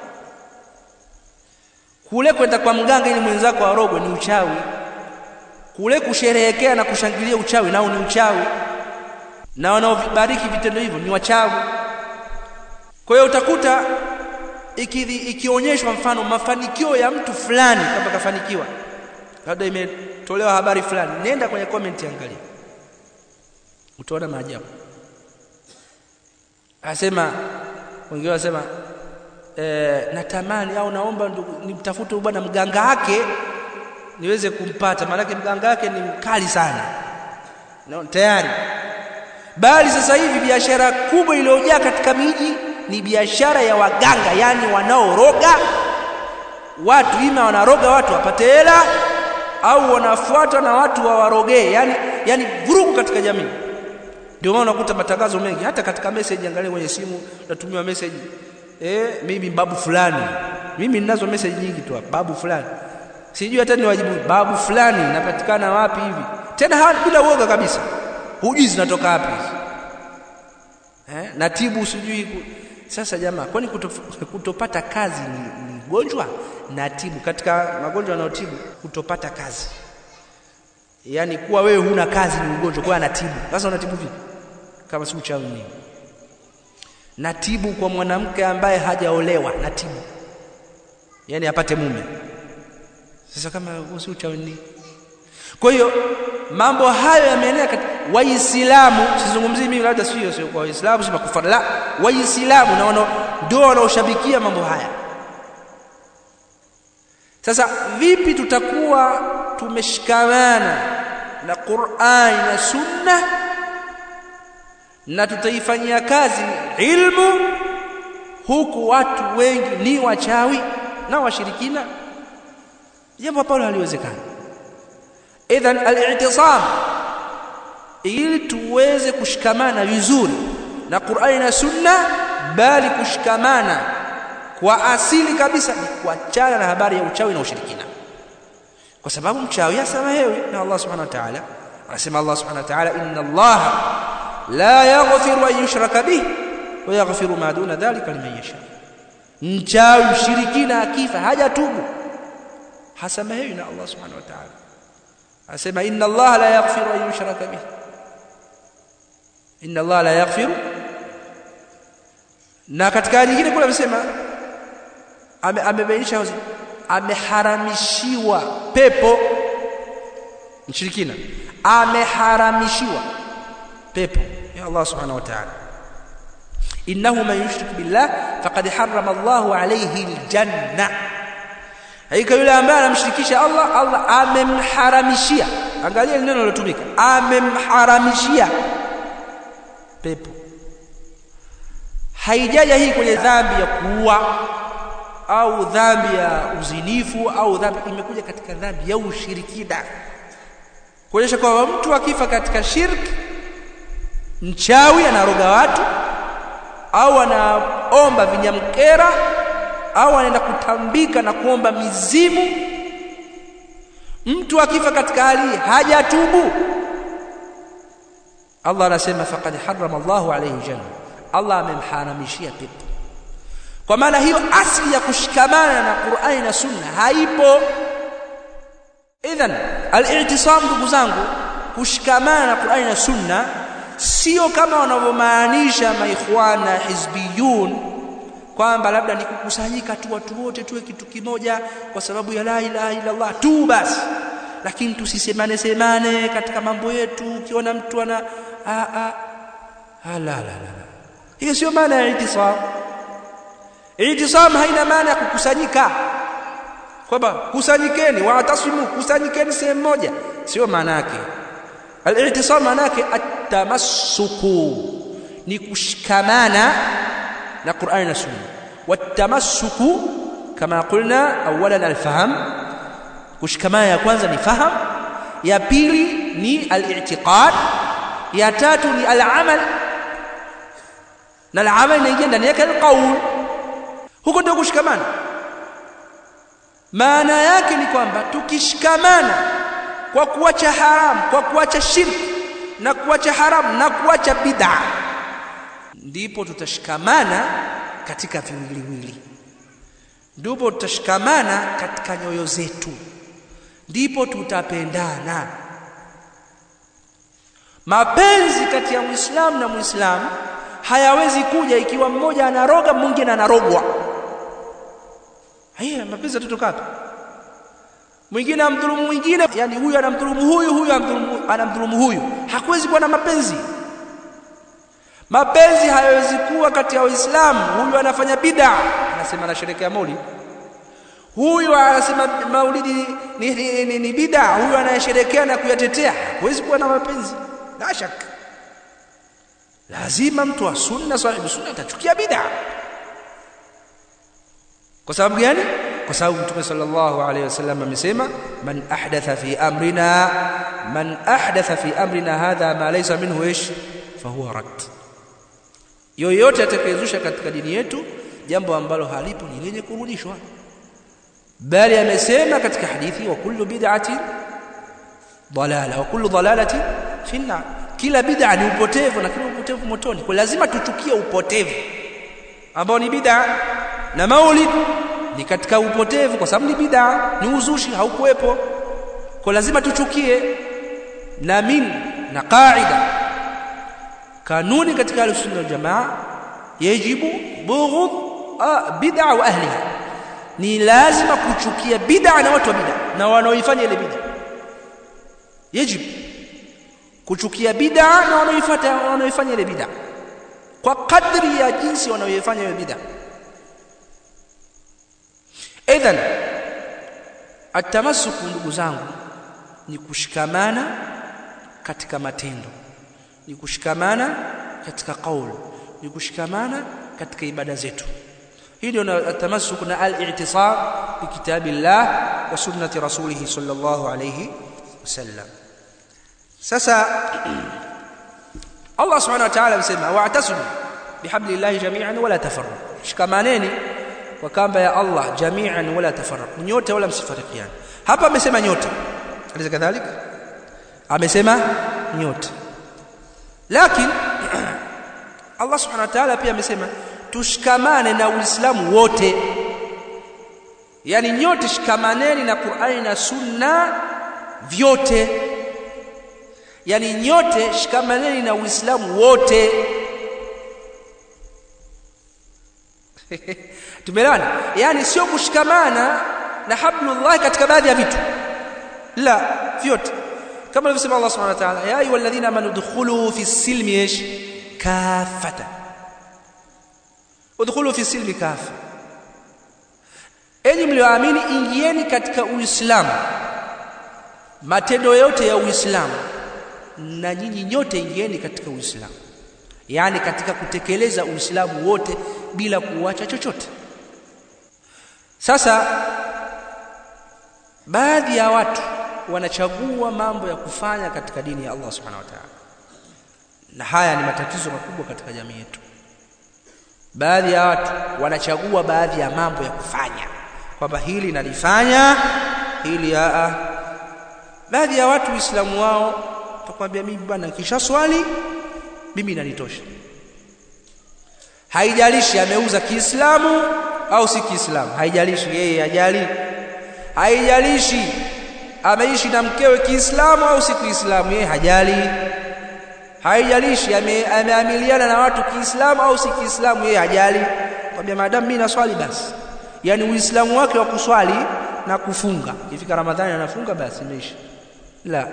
Kule kwenda kwa mganga ili mwenzako arogwe ni uchawi. Kule kusherehekea na kushangilia uchawi nao ni uchawi. Na wanaobariki vitendo hivyo ni wachawi. Kwa hiyo utakuta ikionyeshwa mfano mafanikio ya mtu fulani, kama kafanikiwa, labda imetolewa habari fulani, nenda kwenye comment angalia, utaona maajabu. Asema wengine wasema eh, natamani au naomba nimtafute bwana mganga wake niweze kumpata, maana yake mganga wake ni mkali sana. No, tayari. Bali sasa hivi biashara kubwa iliyojaa katika miji ni biashara ya waganga, yani wanaoroga watu, ima wanaroga watu wapate hela au wanafuatwa na watu wawarogee, yani yani vurugu katika jamii. Ndio maana unakuta matangazo mengi, hata katika message, angalia kwenye simu unatumiwa message, eh mimi babu fulani, mimi ninazo message nyingi tu, babu fulani, sijui hata ni wajibu, babu fulani napatikana wapi hivi, tena bila uoga kabisa, hujui zinatoka wapi eh, natibu sijui. Sasa jamaa, kwani kutopata kazi ni, ni gonjwa? Natibu katika magonjwa yanayotibu kutopata kazi, yani kuwa wewe huna kazi ni ugonjwa, kwa natibu. Sasa unatibu vipi kama si uchawi? Nini natibu kwa mwanamke ambaye hajaolewa? Natibu yani apate mume. Sasa kama si uchawi nini? Kwa hiyo mambo hayo yameenea katika Waislamu. Sizungumzii mimi labda sio sio kwa Waislamu, si makufara, la, Waislamu na wana ndio wanaoshabikia mambo haya. Sasa vipi tutakuwa tumeshikamana na Qur'an na Sunna na tutaifanyia kazi ilmu huku watu wengi ni wachawi? na washirikina, jambo ambalo haliwezekani. Idhan al-i'tisam, ili tuweze kushikamana vizuri na Qur'ani na Sunna, bali kushikamana kwa asili kabisa ni kuachana na habari ya uchawi na ushirikina, kwa sababu mchawi asamehewi na Allah subhanahu wa ta'ala. Anasema Allah subhanahu wa ta'ala, inna Allah la yaghfiru an yushraka bihi wa yaghfiru ma duna dhalika liman yasha. Mchawi mshirikina akifa hajatubu hasamehewi na Allah subhanahu wa ta'ala. Anasema inna Allah la yaghfiru an yushraka bihi, inna Allah la yaghfiru. Na katika aya nyingine kule amesema, amebainisha ame ameharamishiwa pepo mshirikina, ameharamishiwa pepo ya Allah subhanahu wa ta'ala. Innahu man yushrik billah faqad harrama Allahu alayhi aljanna, haika yule ambaye anamshirikisha Allah, Allah amemharamishia. Angalia neno lilotumika, amemharamishia pepo. Haijaja hii kwenye dhambi ya kuua au dhambi ya uzinifu au dhambi, imekuja katika dhambi ya ushirikina, kuonyesha kwamba mtu akifa katika shirki, mchawi anaroga watu au anaomba vinyamkera au anaenda kutambika na kuomba mizimu, mtu akifa katika hali hajatubu, Allah anasema faqad harrama Allahu alayhi janna, Allah amemharamishia pepo. Kwa maana hiyo asili ya kushikamana na Qur'ani na Sunna haipo. Idhan al-i'tisam, ndugu zangu, kushikamana na Qur'ani na Sunna sio kama wanavyomaanisha maikhwana hizbiyun, kwamba labda ni kukusanyika tu watu wote tuwe kitu kimoja kwa sababu ya la ilaha illa Allah tu basi, lakini tusisemane semane katika mambo yetu. Ukiona mtu ana a a la la la, hiyo sio maana ya i'tisam. I'tisam haina maana ya kukusanyika, kwamba kusanyikeni waatasimu, kusanyikeni sehemu moja, sio maana yake. Al-i'tisam maana yake at-tamassuku, ni kushikamana na Qur'ani na Sunna. Wat-tamassuku kama qulna awalan al-fahm, kushikamana ya kwanza ni fahamu, ya pili ni al-i'tiqad, ya tatu ni al-amal, na al-amal inaingia ndani yake al-qawl. Huko ndio kushikamana. Maana yake ni kwamba tukishikamana kwa kuacha haramu, kwa kuacha shirki na kuacha haramu na kuacha bid'a, ndipo tutashikamana katika viwiliwili, ndipo tutashikamana katika nyoyo zetu, ndipo tutapendana. Mapenzi kati ya Muislamu na Muislamu hayawezi kuja ikiwa mmoja anaroga mwingine anarogwa. Haya mapenzi yatotoka wapi? Mwingine amdhulumu mwingine, yani huyu anamdhulumu huyu, huyu anamdhulumu anamdhulumu huyu, hakuwezi kuwa na mapenzi. Mapenzi hayawezi kuwa kati ya Waislamu. Huyu anafanya bid'a, anasema anasherehekea Maulid, huyu anasema Maulidi ni, ni, ni, ni bid'a, huyu anayesherehekea na kuyatetea, hakuwezi kuwa na mapenzi. La shaka, lazima mtu wa sunna, sahibi sunna, atachukia bid'a. Kwa sababu gani? Kwa sababu Mtume sallallahu alayhi wasallam amesema, man ahdatha fi amrina man ahdatha fi amrina hadha ma laysa minhu ish fa huwa rad, yoyote atakayezusha katika dini yetu jambo ambalo halipo ni lenye kurudishwa. Bali amesema katika hadithi, wa kullu bid'atin dalala wa kullu dalalatin fi an-nar, kila bid'a ni upotevu na kila upotevu motoni. Kwa lazima tuchukie upotevu ambao ni bid'a, na Maulid ni katika upotevu kwa sababu ni bid'a, ni uzushi, haukuwepo. Kwa lazima tuchukie. Na min na qaida, kanuni katika al-sunna wal jamaa, yajibu bughd bid'a wa ahliha, ni lazima kuchukia bid'a na watu wa bid'a na wanaoifanya ile bid'a. Yajibu kuchukia bid'a na wanaoifuata wanaoifanya ile bid'a kwa kadri ya jinsi wanaoifanya ile bid'a. Idhan atamassuku, ndugu zangu, ni kushikamana katika matendo, ni kushikamana katika kauli, ni kushikamana katika ibada zetu. hii ndio tamassuk na al-i'tisam bi kitabillah wa sunnati rasulih sallallahu alayhi wasallam. Sasa Allah subhanahu wa ta'ala amesema wa'tasimu bihablillahi jami'an wala tafarraqu, shikamaneni kwa kamba ya Allah jami'an wala tafarraqu, nyote wala msifarikiane. Hapa amesema nyote, aliza kadhalika amesema nyote, lakini Allah subhanahu wa ta'ala pia amesema tushikamane na Uislamu wote, yani nyote shikamaneni na Qur'ani na Sunna vyote, yani nyote shikamaneni na Uislamu wote. Tumeelewana? Yani sio kushikamana na hablullah katika baadhi ya vitu, la, vyote, kama alivyosema Allah subhanahu wa ta'ala, ya ayyuhalladhina amanu dukhulu fi silmi ish kafatan, udkhulu fi silmi kafa, enyi mlioamini ingieni katika Uislamu, matendo yote ya Uislamu, na nyinyi nyote ingieni katika Uislamu, yani katika kutekeleza Uislamu wote bila kuacha chochote. Sasa baadhi ya watu wanachagua mambo ya kufanya katika dini ya Allah subhanahu wa ta'ala, na haya ni matatizo makubwa katika jamii yetu. Baadhi ya watu wanachagua baadhi ya mambo ya kufanya, kwamba hili nalifanya, hili aa. Baadhi ya watu Uislamu wao tukwambia, mimi bwana kisha swali mimi inanitosha, haijalishi ameuza Kiislamu au si Kiislamu, haijalishi yeye, hajali, haijalishi ameishi na mkewe Kiislamu au si Kiislamu, yeye hajali, haijalishi ameamiliana na watu Kiislamu au si Kiislamu, yeye hajali. Kwambia maadamu mimi naswali basi, yani Uislamu wake wa kuswali na kufunga, ifika Ramadhani anafunga basi imeisha. La,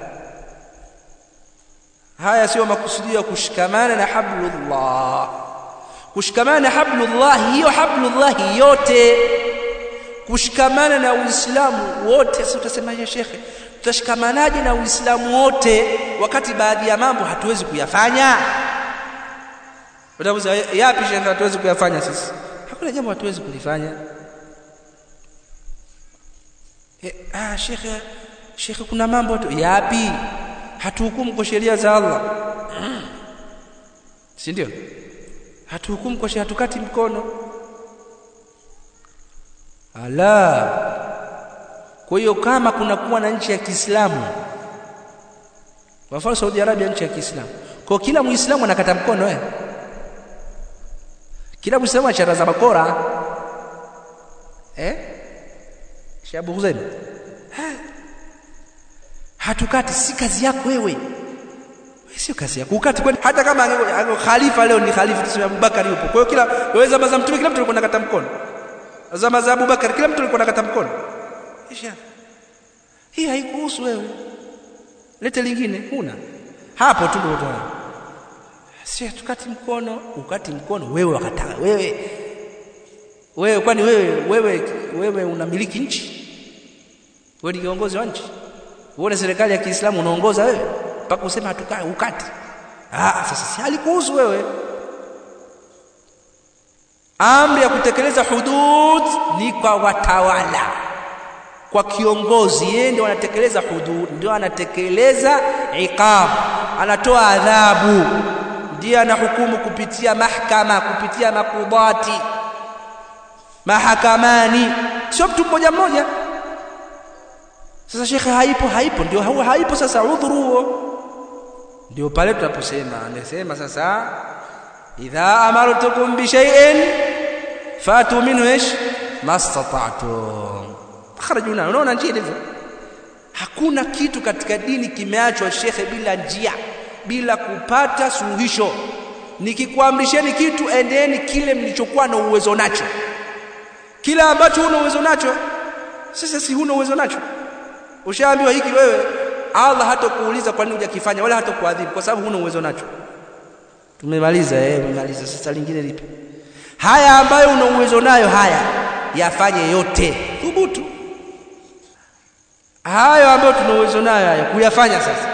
haya sio makusudio ya kushikamana na hablullah. Kushikamana na hablullah, hiyo hablullah yote, kushikamana na Uislamu wote. Sasa utasema ya shekhe, tutashikamanaje na Uislamu wote wakati baadhi ya mambo hatuwezi kuyafanya? Utamuza yapi shekhe hatuwezi kuyafanya sisi? Hakuna jambo hatuwezi kulifanya. Eh, ah shekhe, shekhe kuna mambo tu. Yapi? Hatuhukumu kwa sheria za Allah. Si ndio? Hatuhukumu kwa sheria, hatukati mkono. Ala. Kwa hiyo kama kuna kuwa na nchi ya Kiislamu, kwa mfano Saudi Arabia nchi ya Kiislamu, kwa kila Muislamu anakata mkono eh? Kila Muislamu acharaza bakora eh? Shabu Hussein. Hatukati, si kazi yako wewe. Wewe sio kazi yako ukati, kwani hata kama ange khalifa leo ni khalifa tuseme Abubakar yupo. Kwa hiyo kila wewe zama za mtume kila mtu alikuwa anakata mkono. Zama za Abubakar kila mtu alikuwa anakata mkono. Kisha hii haikuhusu wewe. Lete lingine huna. Hapo tu ndio utaona. Si tukati mkono, ukati mkono wewe wakata wewe. Wewe kwani wewe wewe wewe unamiliki nchi? Wewe ni kiongozi wa nchi? Uone serikali ya Kiislamu unaongoza wewe mpaka useme hatukai ukati. Ah, sasa si halikuhusu wewe. Amri ya kutekeleza hudud ni kwa watawala, kwa kiongozi, yeye ndio anatekeleza hudud, ndio anatekeleza iqab, anatoa adhabu, ndiye anahukumu kupitia mahakama, kupitia makudati, mahakamani, sio mtu mmoja mmoja. Sasa shekhe haipo, haipo ndio huwa haipo. Sasa udhuru huo ndio pale tunaposema, anasema sasa idha amartukum bi shay'in fatu minhu ish mastata'tum kharajuna. Unaona njia hivyo, hakuna kitu katika dini kimeachwa shekhe bila njia, bila kupata suluhisho. Nikikuamrisheni kitu, endeni kile mlichokuwa na uwezo nacho. Kila ambacho huna uwezo nacho, sasa si huna uwezo nacho, ushaambiwa hiki wewe, Allah hatakuuliza kwa nini hujakifanya, wala hatakuadhibu kwa sababu huna uwezo nacho. Tumemaliza eh, tumemaliza. Sasa lingine lipi? Haya ambayo una uwezo nayo, haya yafanye yote, thubutu. Hayo ambayo tuna uwezo nayo haya kuyafanya. Sasa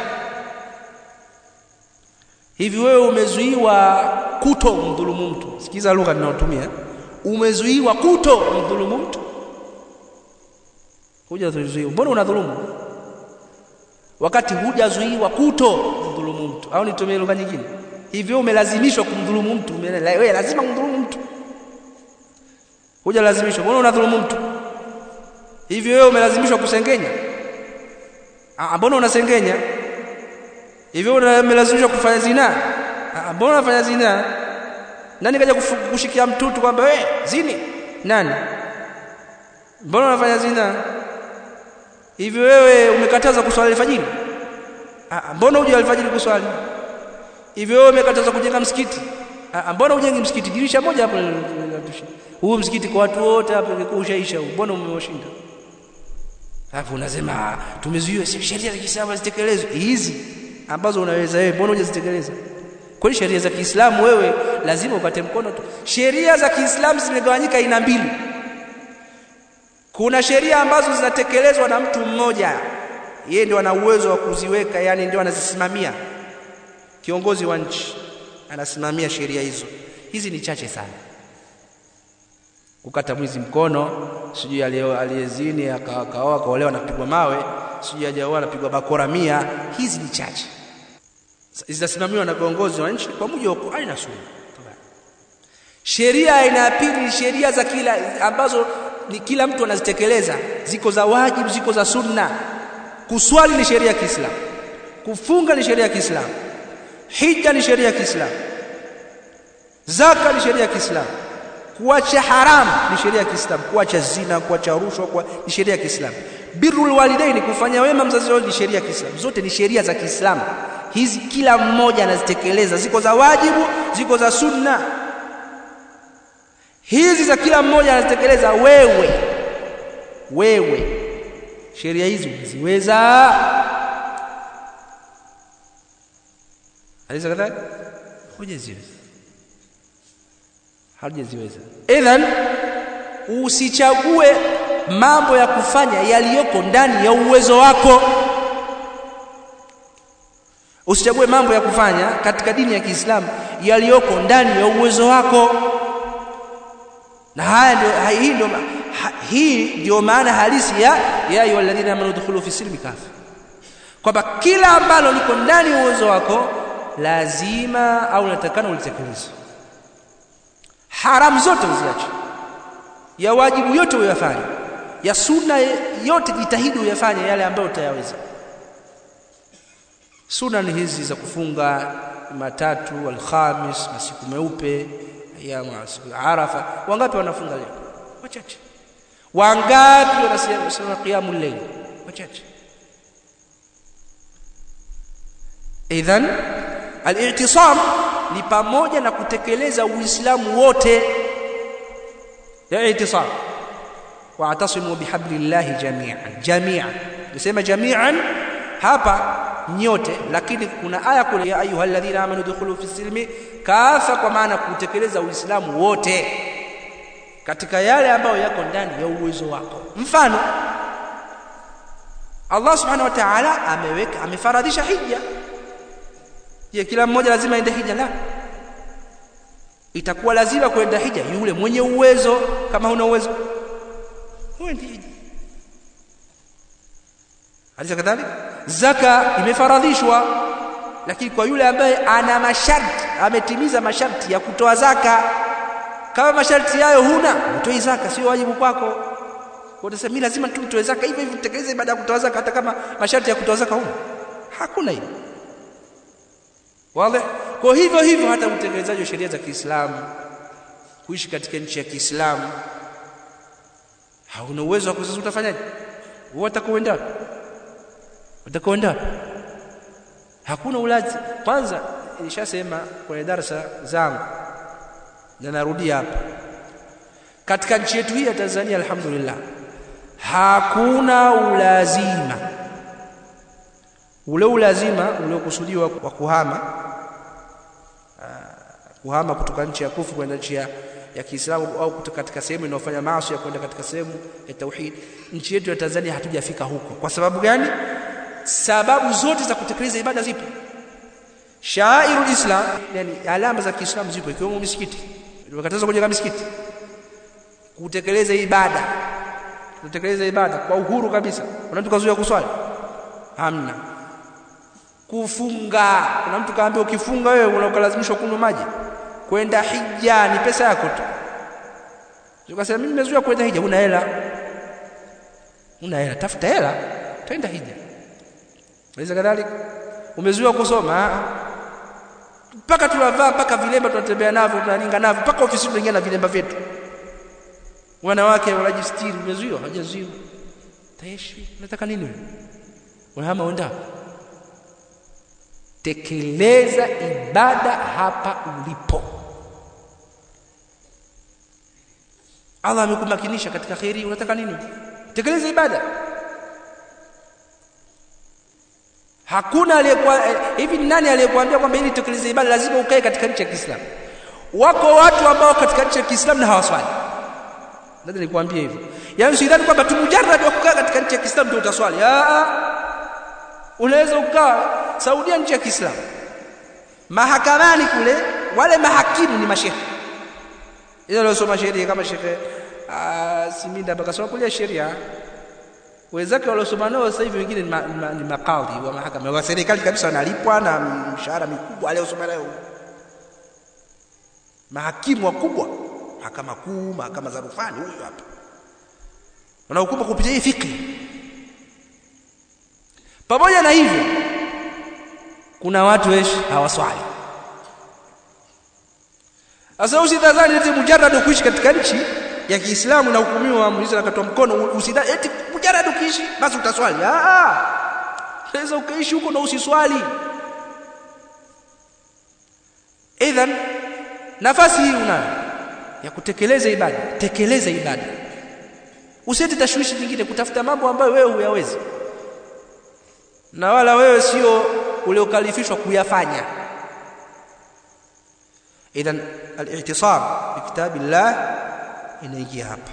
hivi wewe umezuiwa kuto mdhulumu mtu, sikiza lugha ninayotumia, umezuiwa kuto mdhulumu mtu. Hujazuiwa, mbona unadhulumu wakati hujazuiwa kuto mdhulumu mtu? Au nitumie lugha nyingine, hivyo umelazimishwa kumdhulumu mtu, wewe lazima kumdhulumu mtu. Hujalazimishwa, mbona unadhulumu mtu? Hivyo wewe umelazimishwa kusengenya, ah, mbona unasengenya? Hivyo umelazimishwa kufanya zina, ah, mbona unafanya zina? Nani kaja kushikia mtutu kwamba wewe zini? Nani? Mbona unafanya zina? Hivyo wewe umekataza kuswali alfajiri, ah, mbona huje alfajiri kuswali? Hivyo wewe umekataza kujenga msikiti, ah, mbona hujengi msikiti? Dirisha moja hapo linatosha. Huu msikiti kwa watu wote hapo ingekuwa ushaisha, mbona umewashinda? Hapo unasema tumezuiwa, sheria za Kiislamu zitekelezwe hizi ambazo unaweza wewe, mbona hujazitekeleza? Kwa sheria za Kiislamu wewe lazima ukate mkono tu. Sheria za Kiislamu zimegawanyika aina mbili. Kuna sheria ambazo zinatekelezwa na mtu mmoja, yeye ndio ana uwezo wa kuziweka, yani ndio anazisimamia. Kiongozi wa nchi anasimamia sheria hizo. Hizi ni chache sana. Kukata mwizi mkono, sijui aliyezini akaoa akaolewa anapigwa mawe, sijui hajaoa anapigwa bakora mia, hizi ni chache. Zinasimamiwa na viongozi wa nchi kwa mujibu wa Qur'ani na Sunna. Sheria aina ya pili, sheria za kila ambazo ni kila mtu anazitekeleza, ziko za wajibu, ziko za sunna. Kuswali ni sheria ya Kiislamu, kufunga ni sheria ya Kiislamu, hija ni sheria ya Kiislamu, zaka ni sheria ya Kiislamu, kuacha haram ni sheria ya Kiislamu, kuacha zina, kuacha rushwa kwa ni sheria ya Kiislamu, birrul walidaini, kufanya wema mzazi wako, ni sheria ya Kiislamu. Zote ni sheria za Kiislamu. Hizi kila mmoja anazitekeleza, ziko za wajibu, ziko za sunna. Hizi za kila mmoja anazitekeleza. Wewe wewe sheria hizi unaziweza? Aliza kadhalika hujaziweza, hajaziweza. Idhan usichague mambo ya kufanya yaliyoko ndani ya uwezo wako. Usichague mambo ya kufanya katika dini ya Kiislamu yaliyoko ndani ya uwezo wako. Na haya ndio hii ndio hii ndio maana halisi ya ya ayyuhalladhina amanu dukhulu fi silmi kafa, kwamba kila ambalo liko ndani ya uwezo wako lazima au unatakana ulitekeleze. Haramu zote uziache, ya wajibu yote uyafanye, ya sunna yote jitahidi uyafanye yale ambayo utayaweza. Sunna ni hizi za kufunga Jumatatu, Alhamis, masiku meupe ya Arafa. Wangapi wanafunga leo? Wachache. Wangapi wanasema qiyamul layl? Wachache. Idhan al-i'tisam ni pamoja na kutekeleza Uislamu wote. Ya i'tisam wa'tasimu bihablillahi jami'an. Jami'an nasema jami'an hapa nyote, lakini kuna aya kule ya ayyuhalladhina amanu dukhulu fi silmi kafa, kwa maana kutekeleza Uislamu wote katika yale ambayo yako ndani ya uwezo wako. Mfano, Allah subhanahu wa ta'ala ameweka amefaradhisha hija. Je, kila mmoja lazima aende hija? La, itakuwa lazima kwenda hija yule mwenye uwezo. Kama huna uwezo huendi hija. Hadithi kadhalika zaka imefaradhishwa, lakini kwa yule ambaye ana masharti, ametimiza masharti ya kutoa zaka. Kama masharti hayo huna, utoi zaka, sio wajibu kwako. Kwa hiyo mimi lazima tu nitoe zaka hivyo hivyo, nitekeleze ibada ya kutoa zaka hata kama masharti ya kutoa zaka huna. Hakuna hiyo. Wazi? Kwa hivyo hivyo hata utekelezaji wa sheria za Kiislamu, kuishi katika nchi ya Kiislamu, hauna uwezo wa kuzizuia, utafanyaje? Wewe utakwenda utakwenda hakuna ulazi. Kwanza nilishasema kwenye darasa zangu na narudia hapa, katika nchi yetu hii ya Tanzania alhamdulillah hakuna ulazima. Ule ulazima uliokusudiwa kwa kuhama kuhama kutoka nchi ya kufuru kwenda nchi ya, ya Kiislamu au kutoka katika sehemu inayofanya maasi ya kwenda katika sehemu ya tauhid, nchi yetu ya Tanzania hatujafika huko. Kwa sababu gani? Sababu zote za kutekeleza ibada zipo. Sha'airul Islam, yani alama za Kiislamu zipo, ikiwemo misikiti. Tumekataza kujenga misikiti. kutekeleza ibada, kutekeleza ibada kwa uhuru kabisa. Kuna mtu kazuia kuswali? Hamna. Kufunga, kuna mtu kaambia ukifunga wewe unakalazimishwa kunywa maji? Kwenda hija ni pesa yako tu. Ukasema mimi nimezuia kwenda hija, una hela. Una hela, tafuta hela, twenda hija. Waweza kadhalika umezuia kusoma, mpaka tunavaa mpaka vilemba tunatembea navyo, tunaringa navyo mpaka ofisi tunaingia na vilemba vyetu. Wanawake wanajistiri, umezuia? Hajazuia. Taishi, unataka nini wewe? Unahama wenda. Tekeleza ibada hapa ulipo. Allah amekumakinisha katika khairi, unataka nini? Tekeleza ibada. Hakuna aliyekuwa hivi, nani aliyekuambia kwamba ili tekeleza ibada lazima ukae katika nchi ya Kiislamu? Wako watu ambao katika nchi ya Kiislamu na hawaswali. Ndio nilikwambia hivyo. Yaani sidhani kwamba tu mujarrad wa kukaa katika nchi ya Kiislamu ndio utaswali. Ah, unaweza ukaa Saudia, nchi ya Kiislamu, mahakamani kule wale mahakimu ni mashehe. Ile waliosoma sheria kama Sheikh Siminda bakasoma kule sheria, wenzake waliosoma nao sasa hivi wengine ni makadhi wa mahakama wa serikali kabisa, wanalipwa na mshahara mikubwa. Waliosoma leo mahakimu wakubwa, mahakama kuu, mahakama za rufani, huyu hapa wanahukumu kupitia hii fikri. Pamoja na hivyo kuna watu weshi hawaswali. Sasa usidhani eti mujarrad kuishi katika nchi ya Kiislamu na hukumiwa Muislamu akatoa mkono, usidhani eti mujarrad kuishi basi utaswali. Ah ah, unaweza ukaishi huko na usiswali. Idhan nafasi hii unayo ya kutekeleza ibada, tekeleza ibada. Usiete tashwishi nyingine kutafuta mambo ambayo wewe huyawezi, na wala wewe sio uliokalifishwa kuyafanya. Idhan al-i'tisam bi kitabillah inaingia hapa.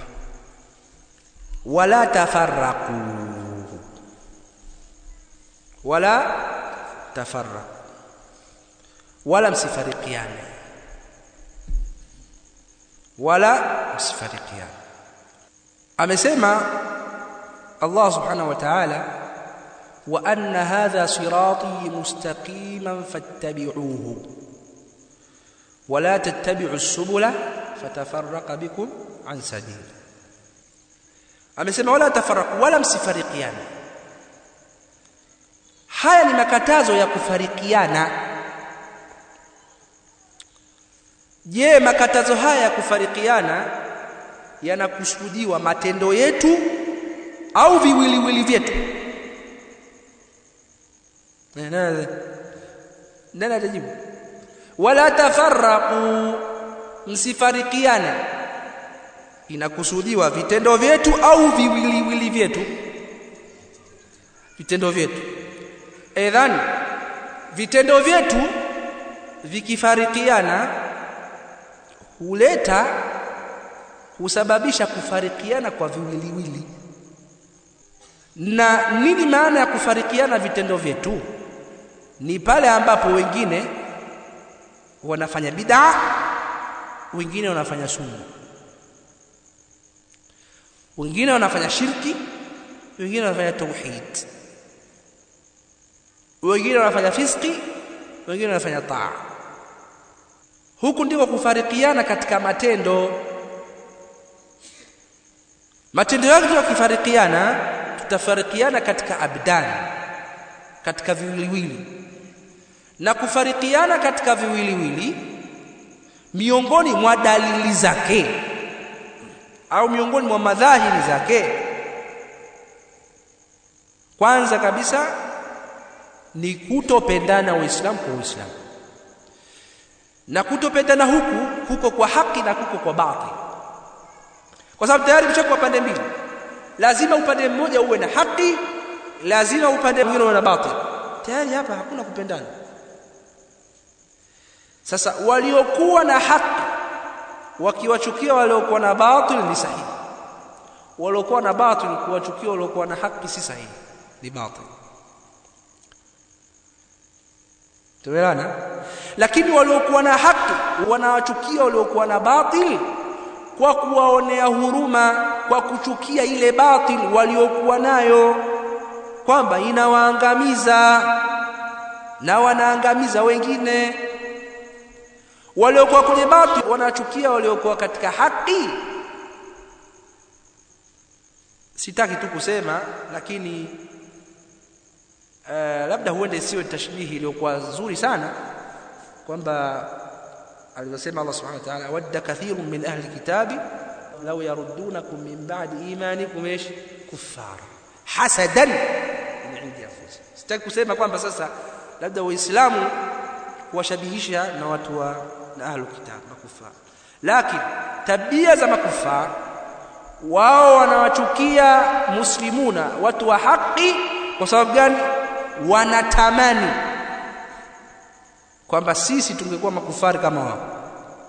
Wala tafarraqu, wala tafarraq, wala msifarikiane, wala msifarikiane. Amesema Allah subhanahu wa ta'ala, wa anna hadha sirati mustaqiman fattabi'uhu wa la tattabi'u as-subula fatafarraqa bikum an sabil. Amesema wala tafarraqu, wala msifarikiane. Haya ni makatazo ya kufarikiana. Je, makatazo haya ya kufarikiana yanakusudiwa matendo yetu au viwiliwili vyetu? Nani nani atajibu? Wala tafarraqu, msifarikiane, inakusudiwa vitendo vyetu au viwiliwili vyetu? Vitendo vyetu. Edhan vitendo vyetu vikifarikiana huleta husababisha kufarikiana kwa viwiliwili. Na nini maana ya kufarikiana vitendo vyetu? Ni pale ambapo wengine wanafanya bid'a, wengine wanafanya sunna, wengine wanafanya shirki, wengine wanafanya tauhid, wengine wanafanya fiski, wengine wanafanya taa. Huku ndiko kufarikiana katika matendo. Matendo yetu yakifarikiana, tutafarikiana katika abdan, katika viwiliwili. Na kufarikiana katika viwiliwili miongoni mwa dalili zake au miongoni mwa madhahiri zake, kwanza kabisa ni kutopendana Uislamu kwa Uislamu. Na kutopendana huku huko kwa haki na huko kwa batili. Kwa sababu tayari mchoko pande mbili. Lazima upande mmoja uwe na haki, lazima upande mwingine uwe na batili. Tayari hapa hakuna kupendana. Sasa waliokuwa na haki wakiwachukia waliokuwa na batili ni sahihi. Waliokuwa na batili kuwachukia waliokuwa na haki si sahihi, ni batili. Tuelewana? Lakini waliokuwa na haki wanawachukia waliokuwa na batili, kwa kuwaonea huruma, kwa kuchukia ile batil waliokuwa nayo, kwamba inawaangamiza na wanaangamiza wengine. Waliokuwa kwenye batil wanachukia waliokuwa katika haki. Sitaki tu kusema, lakini uh, labda huende siwe tashbihi iliyokuwa nzuri sana, kwamba alivyosema Allah subhanahu wa ta'ala, wadda kathirun min ahli kitabi law yaruddunakum min ba'di imanikum ish kuffara hasadan min 'indi anfusihim. Sitaki kusema kwamba sasa labda waislamu washabihisha na watu wa na ahli kitab makufara, lakini tabia za makufara, wao wanawachukia muslimuna, watu wa haki. Kwa sababu gani? Wanatamani kwamba sisi tungekuwa makufari kama wao.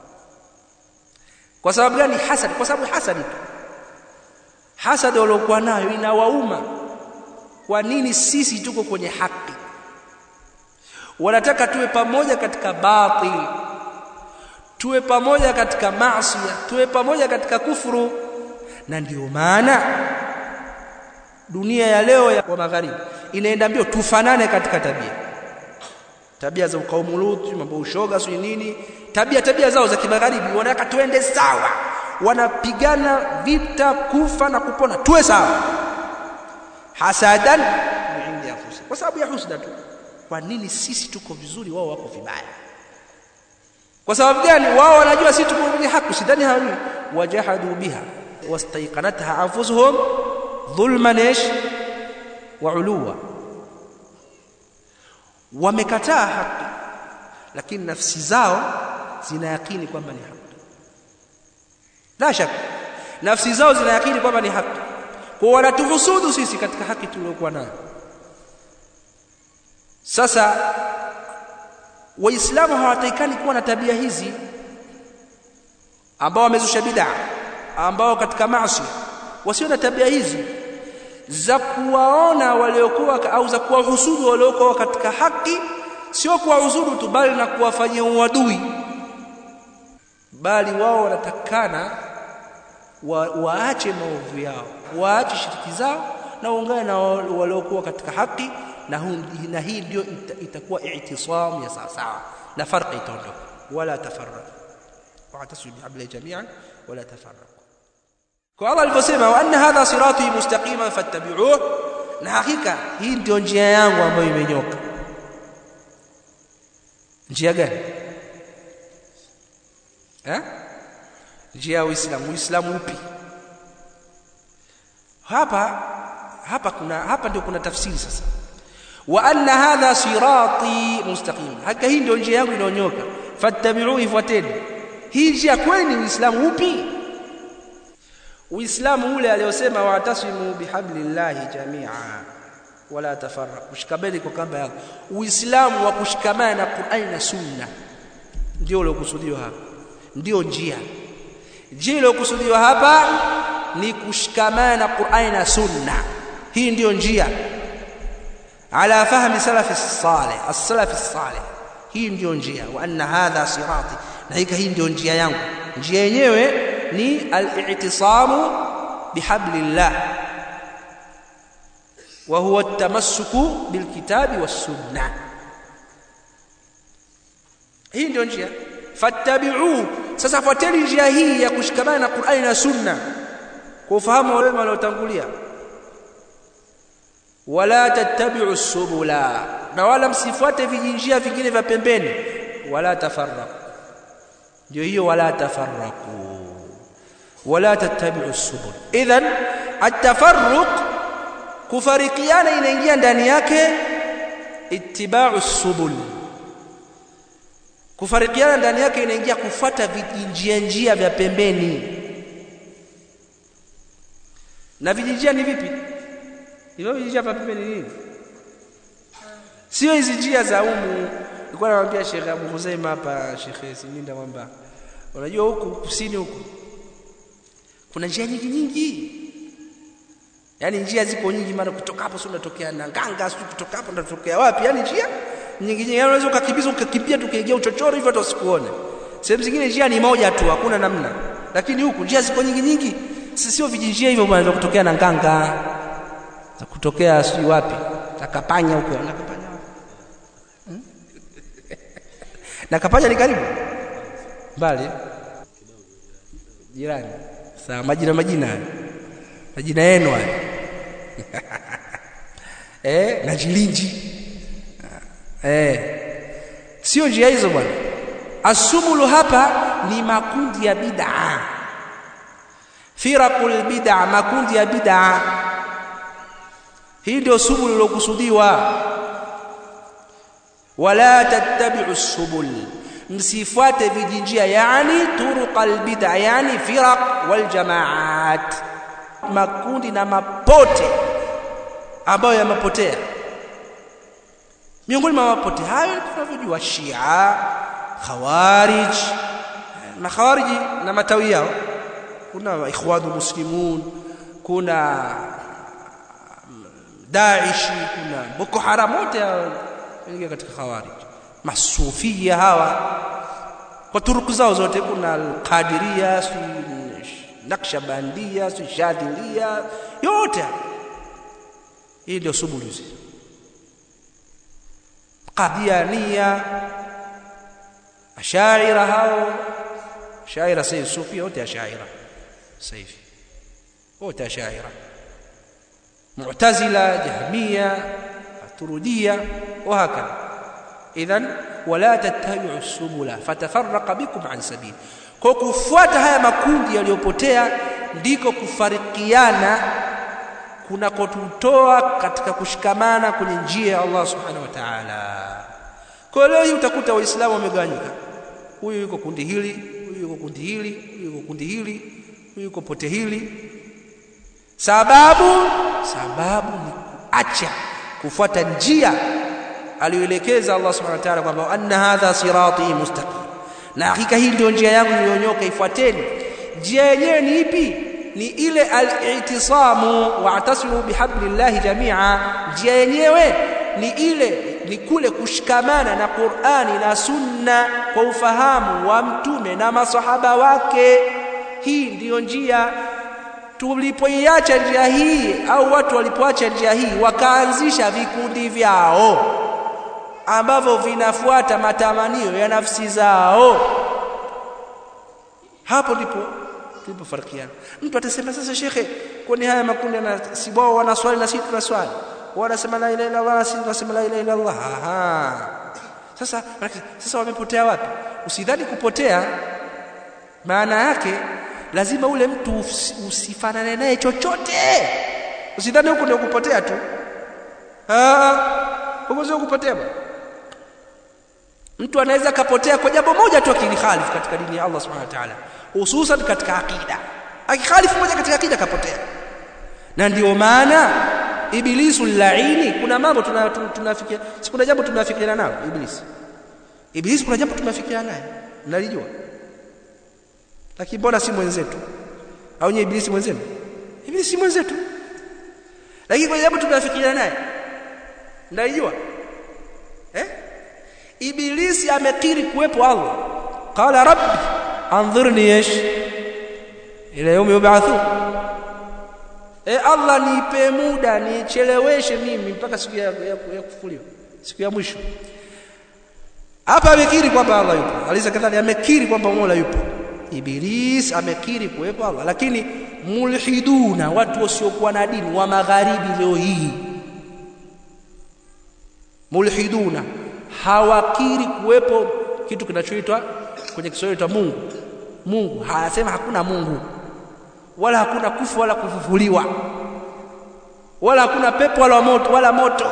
Kwa sababu gani? Hasad. Kwa sababu hasad hasad waliokuwa nayo inawauma. Kwa nini sisi tuko kwenye haki? Wanataka tuwe pamoja katika batil, tuwe pamoja katika maasi, tuwe pamoja katika kufuru. Na ndio maana dunia ya leo ya kwa magharibi inaenda mbio tufanane katika tabia. Tabia za kaumu Lut, mambo ushoga sio nini, tabia tabia zao za kimagharibi wanataka tuende sawa. Wanapigana vita kufa na kupona tuwe sawa. Hasadan min 'indi anfusihim, kwa sababu ya husda tu. Kwa nini sisi tuko vizuri wao wako vibaya? Kwa sababu gani? Wao wanajua sisi tuko kwenye haki, sidhani hawajui. Wajahadu biha wastaiqanatha anfusuhum dhulman ish wa uluwa, wamekataa haki lakini nafsi zao zinayakini kwamba ni haki. La shaka nafsi zao zinayakini kwamba ni haki, kwa wanatuhusudu sisi katika haki tuliyokuwa nayo. Sasa waislamu hawataikani kuwa na tabia hizi, ambao wamezusha bid'a, ambao katika maasi, wasio na tabia hizi za kuwaona waliokuwa au za kuwahusudu waliokuwa katika haki. Sio kuwahusudu tu, bali na kuwafanyia uadui, bali wao wanatakana wa, waache maovu yao, waache shiriki zao na waungane na waliokuwa katika haki. Na, na hii ndio ita, itakuwa i'tisam ya sawa sawa, na farqi itaondoka. Wala tafarraq wa'tasimu bihablillahi jami'an wala tafarraq. Kwa Allah alivyosema, wa anna hadha sirati mustaqiman fattabi'uhu, na hakika hii ndio njia yangu ambayo imenyoka. Njia gani? Eh? Njia ya Uislamu. Uislamu upi? Hapa hapa kuna hapa ndio kuna tafsiri sasa. Wa anna hadha sirati mustaqim, hakika hii ndio njia yangu inayonyoka. Fattabi'uhu, ifuateni. Hii njia kweli Uislamu upi? Uislamu ule aliyosema wa'tasimu bihablillahi jami'a wala tafarraqu, kushikamana kwa kamba yako. Uislamu wa kushikamana na Qur'ani na Sunna ndio uliokusudiwa hapa, ndio njia. Njia iliyokusudiwa hapa ni kushikamana na Qur'ani na Sunna. Hii ndio njia ala fahmi salafi salih, as-salafi salih. Hii ndio njia. Wa anna hadha sirati, na hii ndio njia yangu. Njia yenyewe ni al-i'tisamu bihablillah, wa huwa at-tamassuku bilkitabi was-sunnah. Hii ndio njia. Fattabi'u, sasa fuateni njia hii ya kushikamana na Qur'ani na Sunna kwa ufahamu wale waliotangulia. Wala tattabi'u subula, na wala msifuate vijinjia vingine vya pembeni. Wala tafarraq, ndio hiyo wala tafarraqu, wala tattabi'u subul. Idhan at-tafarruq, kufarikiana, inaingia ndani yake ittiba'u subul. Kufarikiana ndani yake inaingia kufuata vijinjia njia vya pembeni. Na vijinjia ni vipi? Hivyo vijinjia vya pembeni nini? Sio hizi njia za umu. Nilikuwa namwambia Sheikh Abu Huzaima hapa, Sheikh Sininda, kwamba unajua huku kusini huku kuna njia nyingi nyingi. Yaani njia ziko nyingi, maana kutoka hapo sio unatokea na Nganga, sio kutoka hapo unatokea wapi? Yaani njia nyingi nyingi, unaweza ukakimbiza ukakimbia tukiingia uchochoro hivyo hata usikuone. Sehemu zingine njia ni moja tu, hakuna namna. lakini huku njia ziko nyingi nyingi. Sio vijinjia hivyo bwana, kutokea na Nganga, za kutokea sio wapi, takapanya huko na Kapanya hmm? na Kapanya ni karibu mbali jirani. Sawa, majina majina majina yenu haya eh na Jilinji eh sio njia hizo bwana. Asubulu hapa ni makundi ya bid'a, firaqul bid'a, makundi ya bid'a. Hii ndio subulu lilokusudiwa. Wala tattabi'u subul, msifuate vijinjia, yani turuqal bid'a, yani firaq wal jamaat, makundi na mapote ambayo yamepotea. Miongoni mwa mapote hayo tunavyojua Shia, Khawarij. Na Khawariji na matawi yao, kuna Ikhwanul Muslimun, kuna Daesh, kuna Boko Haram, wote wengine katika Khawarij. Masufia hawa kwa turuku zao zote, kuna Al-Qadiria, Naqshbandia, Shadhilia, yote hii ndio subuluzi. Qadiania, Ashaira hao, Ashaira si Sufia, wote Ashaira sasa hivi, wote Ashaira. Mu'tazila, Jahmiya, Turudia wa hakadha. Idhan wala tattabi'u subula fatafarraqa bikum an sabil. Kwa kufuata haya makundi yaliyopotea ndiko kufarikiana kunakotutoa katika kushikamana kwenye njia ya Allah subhanahu wa ta'ala. Kwa leo utakuta waislamu wamegawanyika, huyu yuko kundi hili, huyu yuko kundi hili, huyu yuko kundi hili, huyu yuko pote hili. Sababu sababu ni kuacha kufuata njia aliyoelekeza Allah subhanahu wa ta'ala, kwamba anna hadha sirati mustaqim, na hakika hii ndio njia yangu iliyonyoka, ifuateni. Njia yenyewe ni ipi? Ni ile al-i'tisamu wa'tasimu bihablillahi jami'a. Njia yenyewe ni ile, ni kule kushikamana na Qur'ani na Sunna kwa ufahamu wa mtume na masahaba wake. Hii ndiyo njia. Tulipoiacha njia hii, au watu walipoacha njia hii, wakaanzisha vikundi vyao ambavyo vinafuata matamanio ya nafsi zao, hapo ndipo tulipofarikiana. Mtu atasema sasa, shekhe, kwani haya makundi na sibao wanaswali na sisi tunaswali, wanasema la ilaha illa Allah, sisi tunasema la ilaha illa Allah. Aha, sasa sasa wamepotea wapi? Usidhani kupotea maana yake lazima ule mtu usifanane naye chochote. Usidhani huko ndio kupotea tu. Ah, huko sio kupotea. Mtu anaweza kapotea kwa jambo moja tu, akilikhalifu katika dini ya Allah subhanahu wa ta'ala, hususan katika akida. Akikhalifu moja katika akida kapotea. Na ndio maana Iblisu laini, kuna mambo tunafikia, si kuna jambo tunafikiana nalo Iblisi. Iblisi kuna jambo tunafikiana naye, mnalijua. Lakini mbona si mwenzetu? Au ni Iblisi mwenzenu? Iblisi si mwenzetu. Lakini kwa jambo tunafikiana naye, mnalijua. Eh? Iblisi amekiri kuwepo Allah. Qala rabbi anzurni yesh ila yawm yub'athu. E Allah, nipe muda, nicheleweshe mimi mpaka siku ya, ya, ya kufufuliwa, siku ya mwisho. Hapa amekiri kwamba Allah yupo. Aliza kadhalika amekiri kwamba Mola yupo. Iblis amekiri kuwepo Allah, lakini mulhiduna, watu wasiokuwa na dini wa magharibi leo hii, mulhiduna hawakiri kuwepo kitu kinachoitwa kwenye Kiswahili cha Mungu. Mungu hayasema hakuna Mungu, wala hakuna kufa wala kufufuliwa, wala hakuna pepo wala moto wala moto.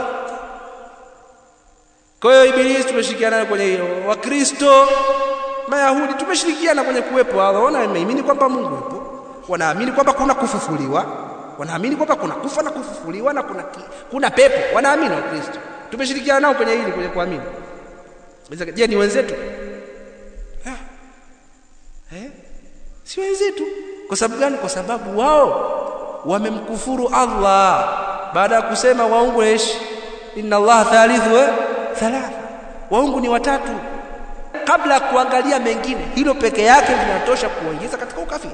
Kwa hiyo Ibilisi tumeshirikiana naye kwenye hilo. Wakristo, Mayahudi tumeshirikiana kwenye kuwepo Allah. Wanaamini kwamba Mungu yupo, wanaamini kwamba kuna kufufuliwa, wanaamini kwamba kuna kufa na kufufuliwa na kuna kuna pepo, wanaamini. Wakristo tumeshirikiana nao kwenye hili, kwenye kuamini. Je, ni wenzetu? Eh? Eh? Si wenzetu. Kwa sababu gani? Kwa sababu wao wamemkufuru Allah baada ya kusema waungu ish inna Allah thalithu thalatha, waungu ni watatu. kabla kuangalia mengine. Hilo peke yake linatosha kuingiza katika ukafiri.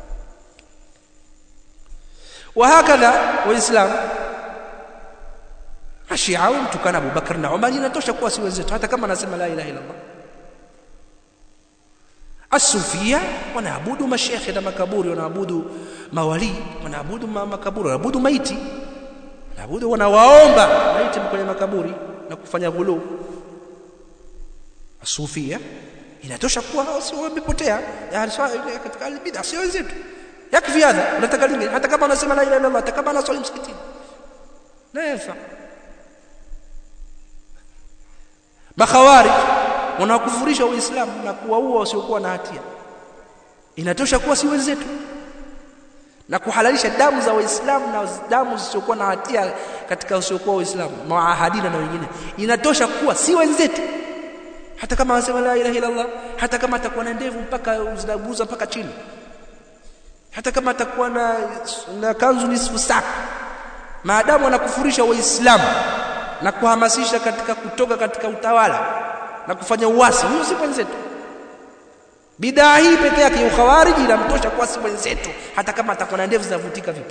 Wahakadha waislamu Ashia mtukana Abu Bakar na Umar inatosha kuwa si wenzetu hata kama anasema la ilaha illa Allah. As-Sufia wanaabudu mashekhe na makaburi, wanaabudu mawali, wanaabudu makaburi, wanaabudu maiti, wanaabudu wanawaomba maiti kwenye makaburi na kufanya ghulu. As-Sufia inatosha kuwa sio wamepotea katika bid'a, sio wenzetu. Yakfi hadha, unataka lingine hata kama anasema la ilaha illa Allah, hata kama anaswali msikitini la yafa. Makhawarij wanakufurisha Uislamu na kuwaua wasiokuwa na hatia, inatosha kuwa si wenzetu, na kuhalalisha damu za Waislamu na damu zisizokuwa na hatia katika wasiokuwa Waislamu, maahadina na wengine, inatosha kuwa si wenzetu hata kama anasema la ilaha illa Allah, hata kama atakuwa na ndevu mpaka zinaguza mpaka chini, hata kama atakuwa na, na kanzu nisfu saka, maadamu anakufurisha Waislamu na kuhamasisha katika kutoka katika utawala na kufanya uasi, huyo si wenzetu. Bid'a hii pekee yake ya ukhawariji inamtosha kuwa si wenzetu hata kama atakuwa na ndevu zinavutika vipi.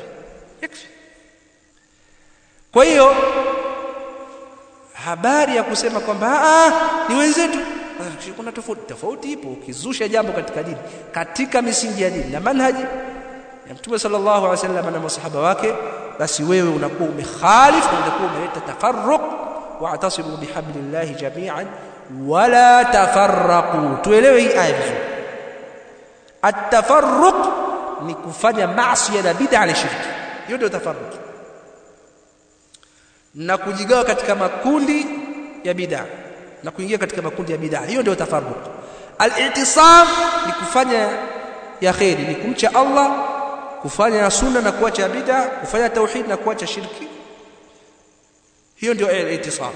Kwa hiyo habari ya kusema kwamba ah ni wenzetu, kuna tofauti. Tofauti ipo ukizusha jambo katika dini, katika misingi ya dini na manhaji ya Mtume sallallahu alaihi wasallam na masahaba wake, basi wewe unakuwa umekhalif na unakuwa umeleta tafarruq. Wa'tasimu bihablillahi jami'an wala tafarraqu. Tuelewe hii aya vizuri. At-tafarruq ni kufanya maasi na bid'a na shirki, hiyo ndio tafarruq, na kujigawa katika makundi ya bid'a na kuingia katika makundi ya bid'a, hiyo ndio tafarruq. Al-i'tisam ni kufanya ya khairi, ni kumcha Allah, kufanya sunna na kuacha bid'a, kufanya tauhid na kuacha shirki, hiyo ndio al-i'tisam.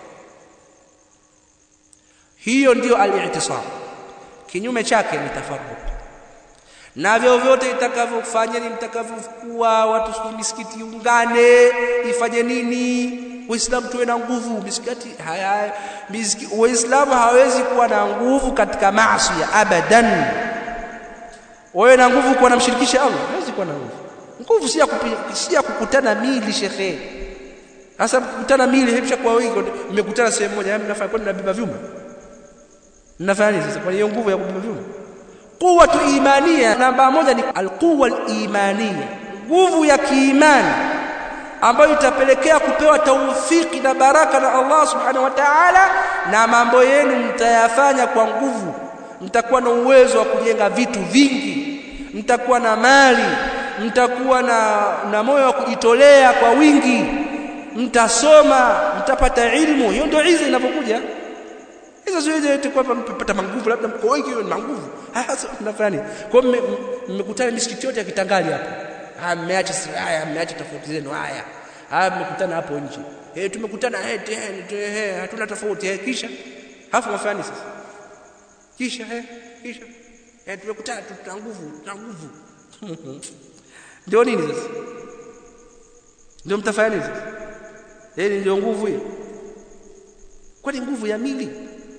Hiyo ndio al-i'tisam. Kinyume chake ni tafarruq. Na vyovyote itakavyofanya ni mtakavyokuwa watu misikiti ungane, ifanye nini, Uislamu tuwe na nguvu misikiti haya, misikiti Uislamu hawezi kuwa na nguvu katika maasi abadan. Wewe na nguvu kwa namshirikisha Allah, hawezi kuwa na nguvu. Nguvu si ya si ya kukutana mili shekhe. Sasa kukutana mili hepsha kwa wingi, mmekutana sehemu moja, mnafanya kwa nabeba vyuma. Mnafanya sasa kwa hiyo nguvu ya kubeba vyuma. Quwwatu imaniya namba moja ni alquwwa alimaniya, nguvu ya kiimani ambayo itapelekea kupewa taufiki na baraka na Allah subhanahu wa ta'ala, na mambo yenu mtayafanya kwa nguvu. Mtakuwa na uwezo wa kujenga vitu vingi, mtakuwa na mali, mtakuwa na, na moyo wa kujitolea kwa wingi, mtasoma, mtapata ilmu. Hiyo ndio hizi inapokuja. Hizo zoezi eti kwa mpata nguvu, labda mko wengi na nguvu. Sasa tunafanya kwa mmekutana misikiti yote ya Kitangali hapa. Ah, mmeacha haya, mmeacha tofauti zenu haya. Ah, mmekutana hapo nje. Eh, tumekutana eh eh hatuna tofauti eh, kisha hapo mfanye sasa. Kisha eh kisha eh tumekutana tuna nguvu, tuna nguvu. Ndio nini sasa? Ndio mtafanya nini sasa? Eh, ndio nguvu hiyo. Kwani nguvu ya mili?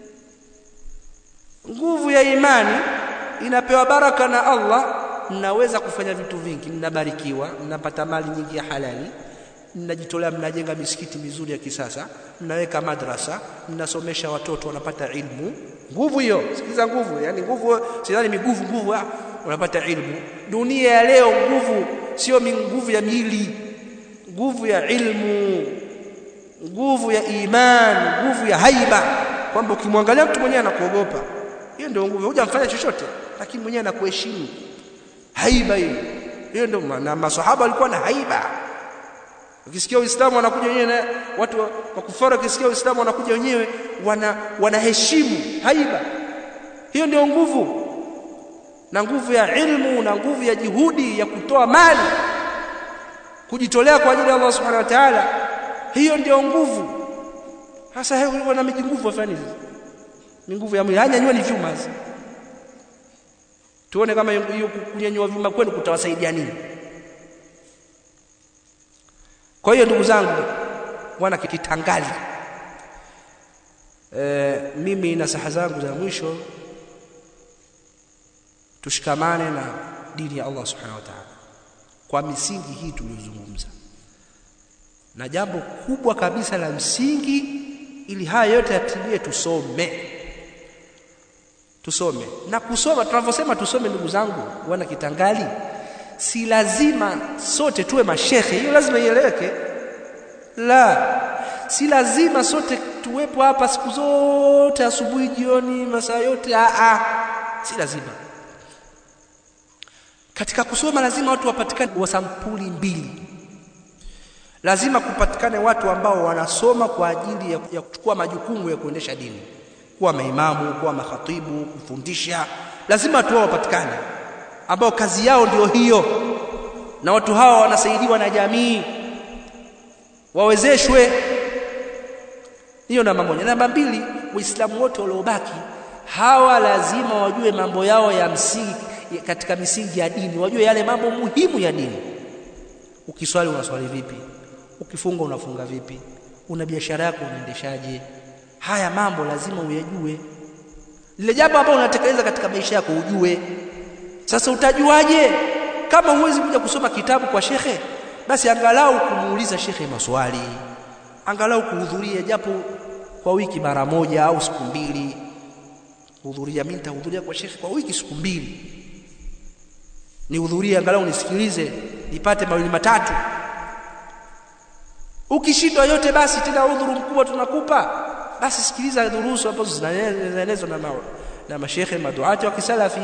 Nguvu ya imani inapewa baraka na Allah, mnaweza kufanya vitu vingi, mnabarikiwa, mnapata mali nyingi ya halali, mnajitolea, mnajenga misikiti mizuri ya kisasa, mnaweka madrasa, mnasomesha watoto wanapata ilmu. Nguvu hiyo, sikiza nguvu, yani nguvu sidhani miguvu nguvu, ah, unapata ilmu. Dunia ya leo nguvu sio nguvu ya mili, nguvu ya ilmu, nguvu ya iman, nguvu ya haiba, kwamba ukimwangalia mtu mwenyewe anakuogopa. Hiyo ndio nguvu. Hujamfanya chochote lakini mwenyewe anakuheshimu. Haiba hiyo. Hiyo ndio maana maswahaba walikuwa na haiba. Ukisikia Uislamu wanakuja wenyewe, na watu wa kufara ukisikia Uislamu wanakuja wenyewe wana wanaheshimu, haiba. Hiyo ndio nguvu. Na nguvu ya ilmu na nguvu ya juhudi ya kutoa mali, kujitolea kwa ajili ya Allah subhanahu wa ta'ala. Hiyo ndio nguvu. Sasa hebu wana miji nguvu afanye hizi. Ni nguvu ya mwili. Hanyanyua ni vyuma hizi. Tuone kama hiyo kunyanyua vyuma kwenu kutawasaidia nini. Kwa hiyo ndugu zangu, wana Kitangali, e, mimi nasaha zangu za mwisho, tushikamane na dini ya Allah subhanahu wa ta'ala kwa misingi hii tuliyozungumza, na jambo kubwa kabisa la msingi ili haya yote yatimie, tusome tusome na kusoma. Tunavyosema tusome, ndugu zangu wana Kitangali, si lazima sote tuwe mashehe, hiyo lazima ieleweke. La, si lazima sote tuwepo hapa siku zote, asubuhi, jioni, masaa yote. A a si lazima. Katika kusoma lazima watu wapatikane wa sampuli mbili. Lazima kupatikane watu ambao wanasoma kwa ajili ya, ya kuchukua majukumu ya kuendesha dini, kuwa maimamu, kuwa makhatibu, kufundisha. Lazima watu hao wapatikane ambao kazi yao ndio hiyo, na watu hawa wanasaidiwa na jamii, wawezeshwe. Hiyo namba moja. Namba mbili, Waislamu wote waliobaki hawa lazima wajue mambo yao ya msingi katika misingi ya dini, wajue yale mambo muhimu ya dini. Ukiswali unaswali vipi? Ukifunga unafunga vipi? Una biashara yako unaendeshaje? Haya mambo lazima uyajue. Lile jambo ambalo unatekeleza katika maisha yako ujue. Sasa utajuaje kama huwezi kuja kusoma kitabu kwa shekhe? Basi angalau kumuuliza shekhe maswali, angalau kuhudhuria japo kwa wiki mara moja au siku mbili. Hudhuria, mimi nitahudhuria kwa shekhe kwa wiki siku mbili, nihudhurie angalau nisikilize, nipate mawili matatu. Ukishindwa yote, basi tena udhuru mkubwa tunakupa, basi sikiliza durusu ambazo zinaelezwa na mao na mashekhe maduati wa kisalafi.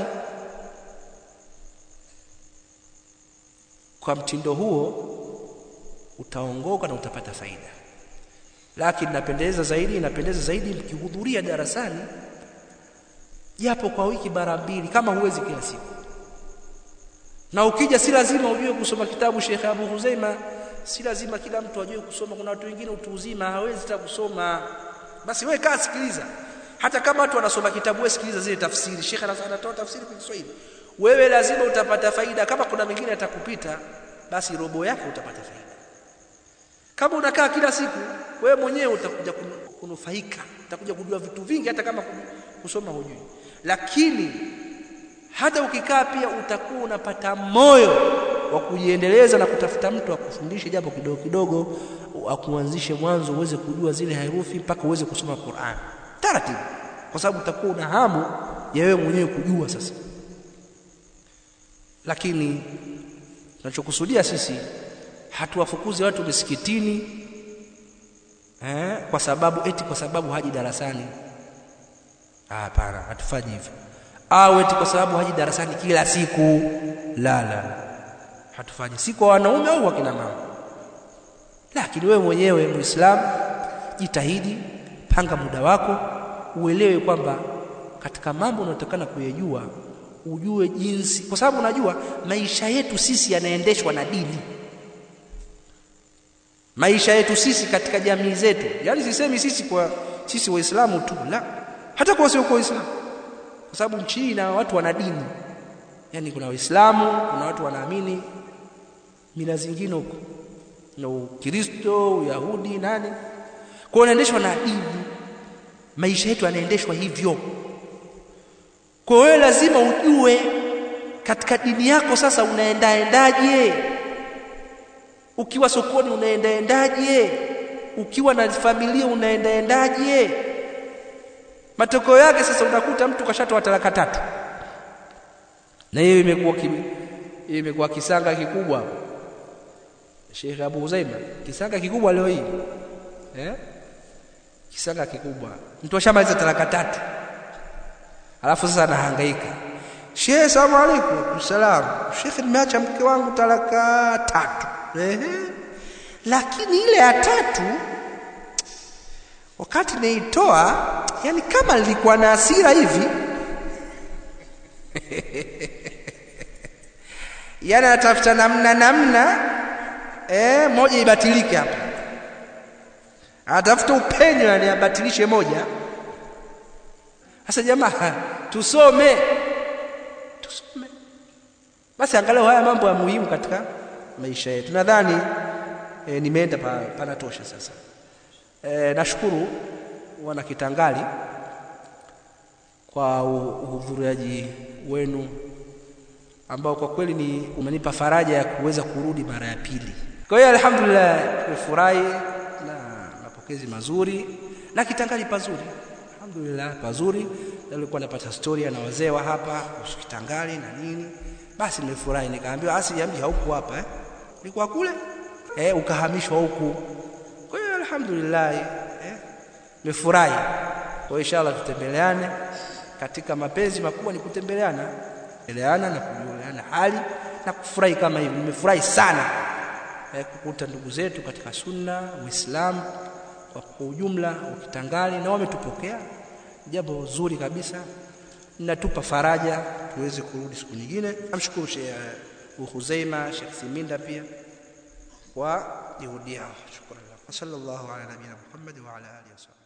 Kwa mtindo huo utaongoka na utapata faida. Lakini napendeza zaidi, napendeza zaidi mkihudhuria darasani japo kwa wiki mara mbili, kama huwezi kila siku. Na ukija si lazima ujue kusoma kitabu Sheikh Abu Huzaima, si lazima kila mtu ajue kusoma. Kuna watu wengine utu uzima hawezi hata kusoma. Basi wewe kaa sikiliza. Hata kama watu wanasoma kitabu, wewe sikiliza zile tafsiri. Sheikh anatoa tafsiri kwa Kiswahili. Wewe lazima utapata faida. Kama kuna mengine atakupita, basi robo yako utapata faida. Kama unakaa kila siku, wewe mwenyewe utakuja kunufaika, utakuja kujua vitu vingi hata kama kusoma hujui. Lakini hata ukikaa pia utakuwa unapata moyo wa kujiendeleza na kutafuta mtu akufundishe japo kidogo kidogo, akuanzishe mwanzo uweze kujua zile herufi mpaka uweze kusoma Qur'an taratibu, kwa sababu utakuwa una hamu ya wewe mwenyewe kujua sasa. Lakini tunachokusudia sisi, hatuwafukuzi watu misikitini eh kwa sababu eti kwa sababu haji darasani. Hapana, hatufanyi hivyo. Au eti kwa sababu haji darasani kila siku. La la, hatufanyi. Si kwa wanaume au wakina mama. Lakini wewe mwenyewe Muislamu, jitahidi, panga muda wako, uelewe kwamba katika mambo unayotaka kuyajua ujue jinsi, kwa sababu unajua maisha yetu sisi yanaendeshwa na dini. Maisha yetu sisi katika jamii zetu, yani sisemi sisi kwa sisi Waislamu tu, la, hata kwa sio kwa Waislamu, kwa sababu nchi na watu wana dini. Yani kuna Waislamu, kuna watu wanaamini mila zingine huko, na Ukristo, Uyahudi, nani, kwa unaendeshwa na dini. Maisha yetu yanaendeshwa hivyo. Kwa hiyo lazima ujue katika dini yako sasa unaendaendaje. Ukiwa sokoni unaendaendaje, ukiwa na familia unaendaendaje. Matokeo yake sasa unakuta mtu kashatoa talaka tatu, na hiyo imekuwa imekuwa kisanga kikubwa. Sheikh Abu Huzaima, kisanga kikubwa leo hii eh kisanga kikubwa. Mtu ashamaliza talaka tatu, alafu sasa anahangaika. Sheikh, asalamu alaykum. Salaam. Sheikh, nimeacha mke wangu talaka tatu. Ehe. Lakini ile ya tatu wakati naitoa, yani kama nilikuwa na hasira hivi. Yana atafuta namna namna eh moja ibatilike hapa. Atafuta upenyo yani abatilishe moja. Sasa jamaa, tusome. Tusome. Basi angalau haya mambo ya muhimu katika maisha yetu. Nadhani e, nimeenda pa, panatosha sasa. E, nashukuru wana Kitangali kwa uhudhuriaji wenu ambao kwa kweli ni umenipa faraja ya kuweza kurudi mara ya pili. Kwa hiyo alhamdulillah tumefurahi na mapokezi mazuri na Kitangali pazuri. Alhamdulillah pazuri. Nilikuwa napata story na wazee wa hapa kuhusu Kitangali na nini. Basi nimefurahi nikaambiwa asi jamii hauko hapa eh. Nilikuwa kule eh ukahamishwa huku. Kwa hiyo alhamdulillah eh nimefurahi. Kwa inshallah tutembeleane katika mapenzi makubwa ni kutembeleana. Eleana na kujuliana hali na kufurahi kama hivi. Nimefurahi sana eh, kukuta ndugu zetu katika sunna Uislamu kwa ujumla wa Kitangali na wametupokea jambo zuri kabisa. Ninatupa faraja tuweze kurudi siku nyingine. Namshukuru Sheikh Huzaima, Sheikh Siminda pia kwa juhudi yao. Shukrani. Sallallahu ala nabiyina Muhammad wa ala alihi wasallam.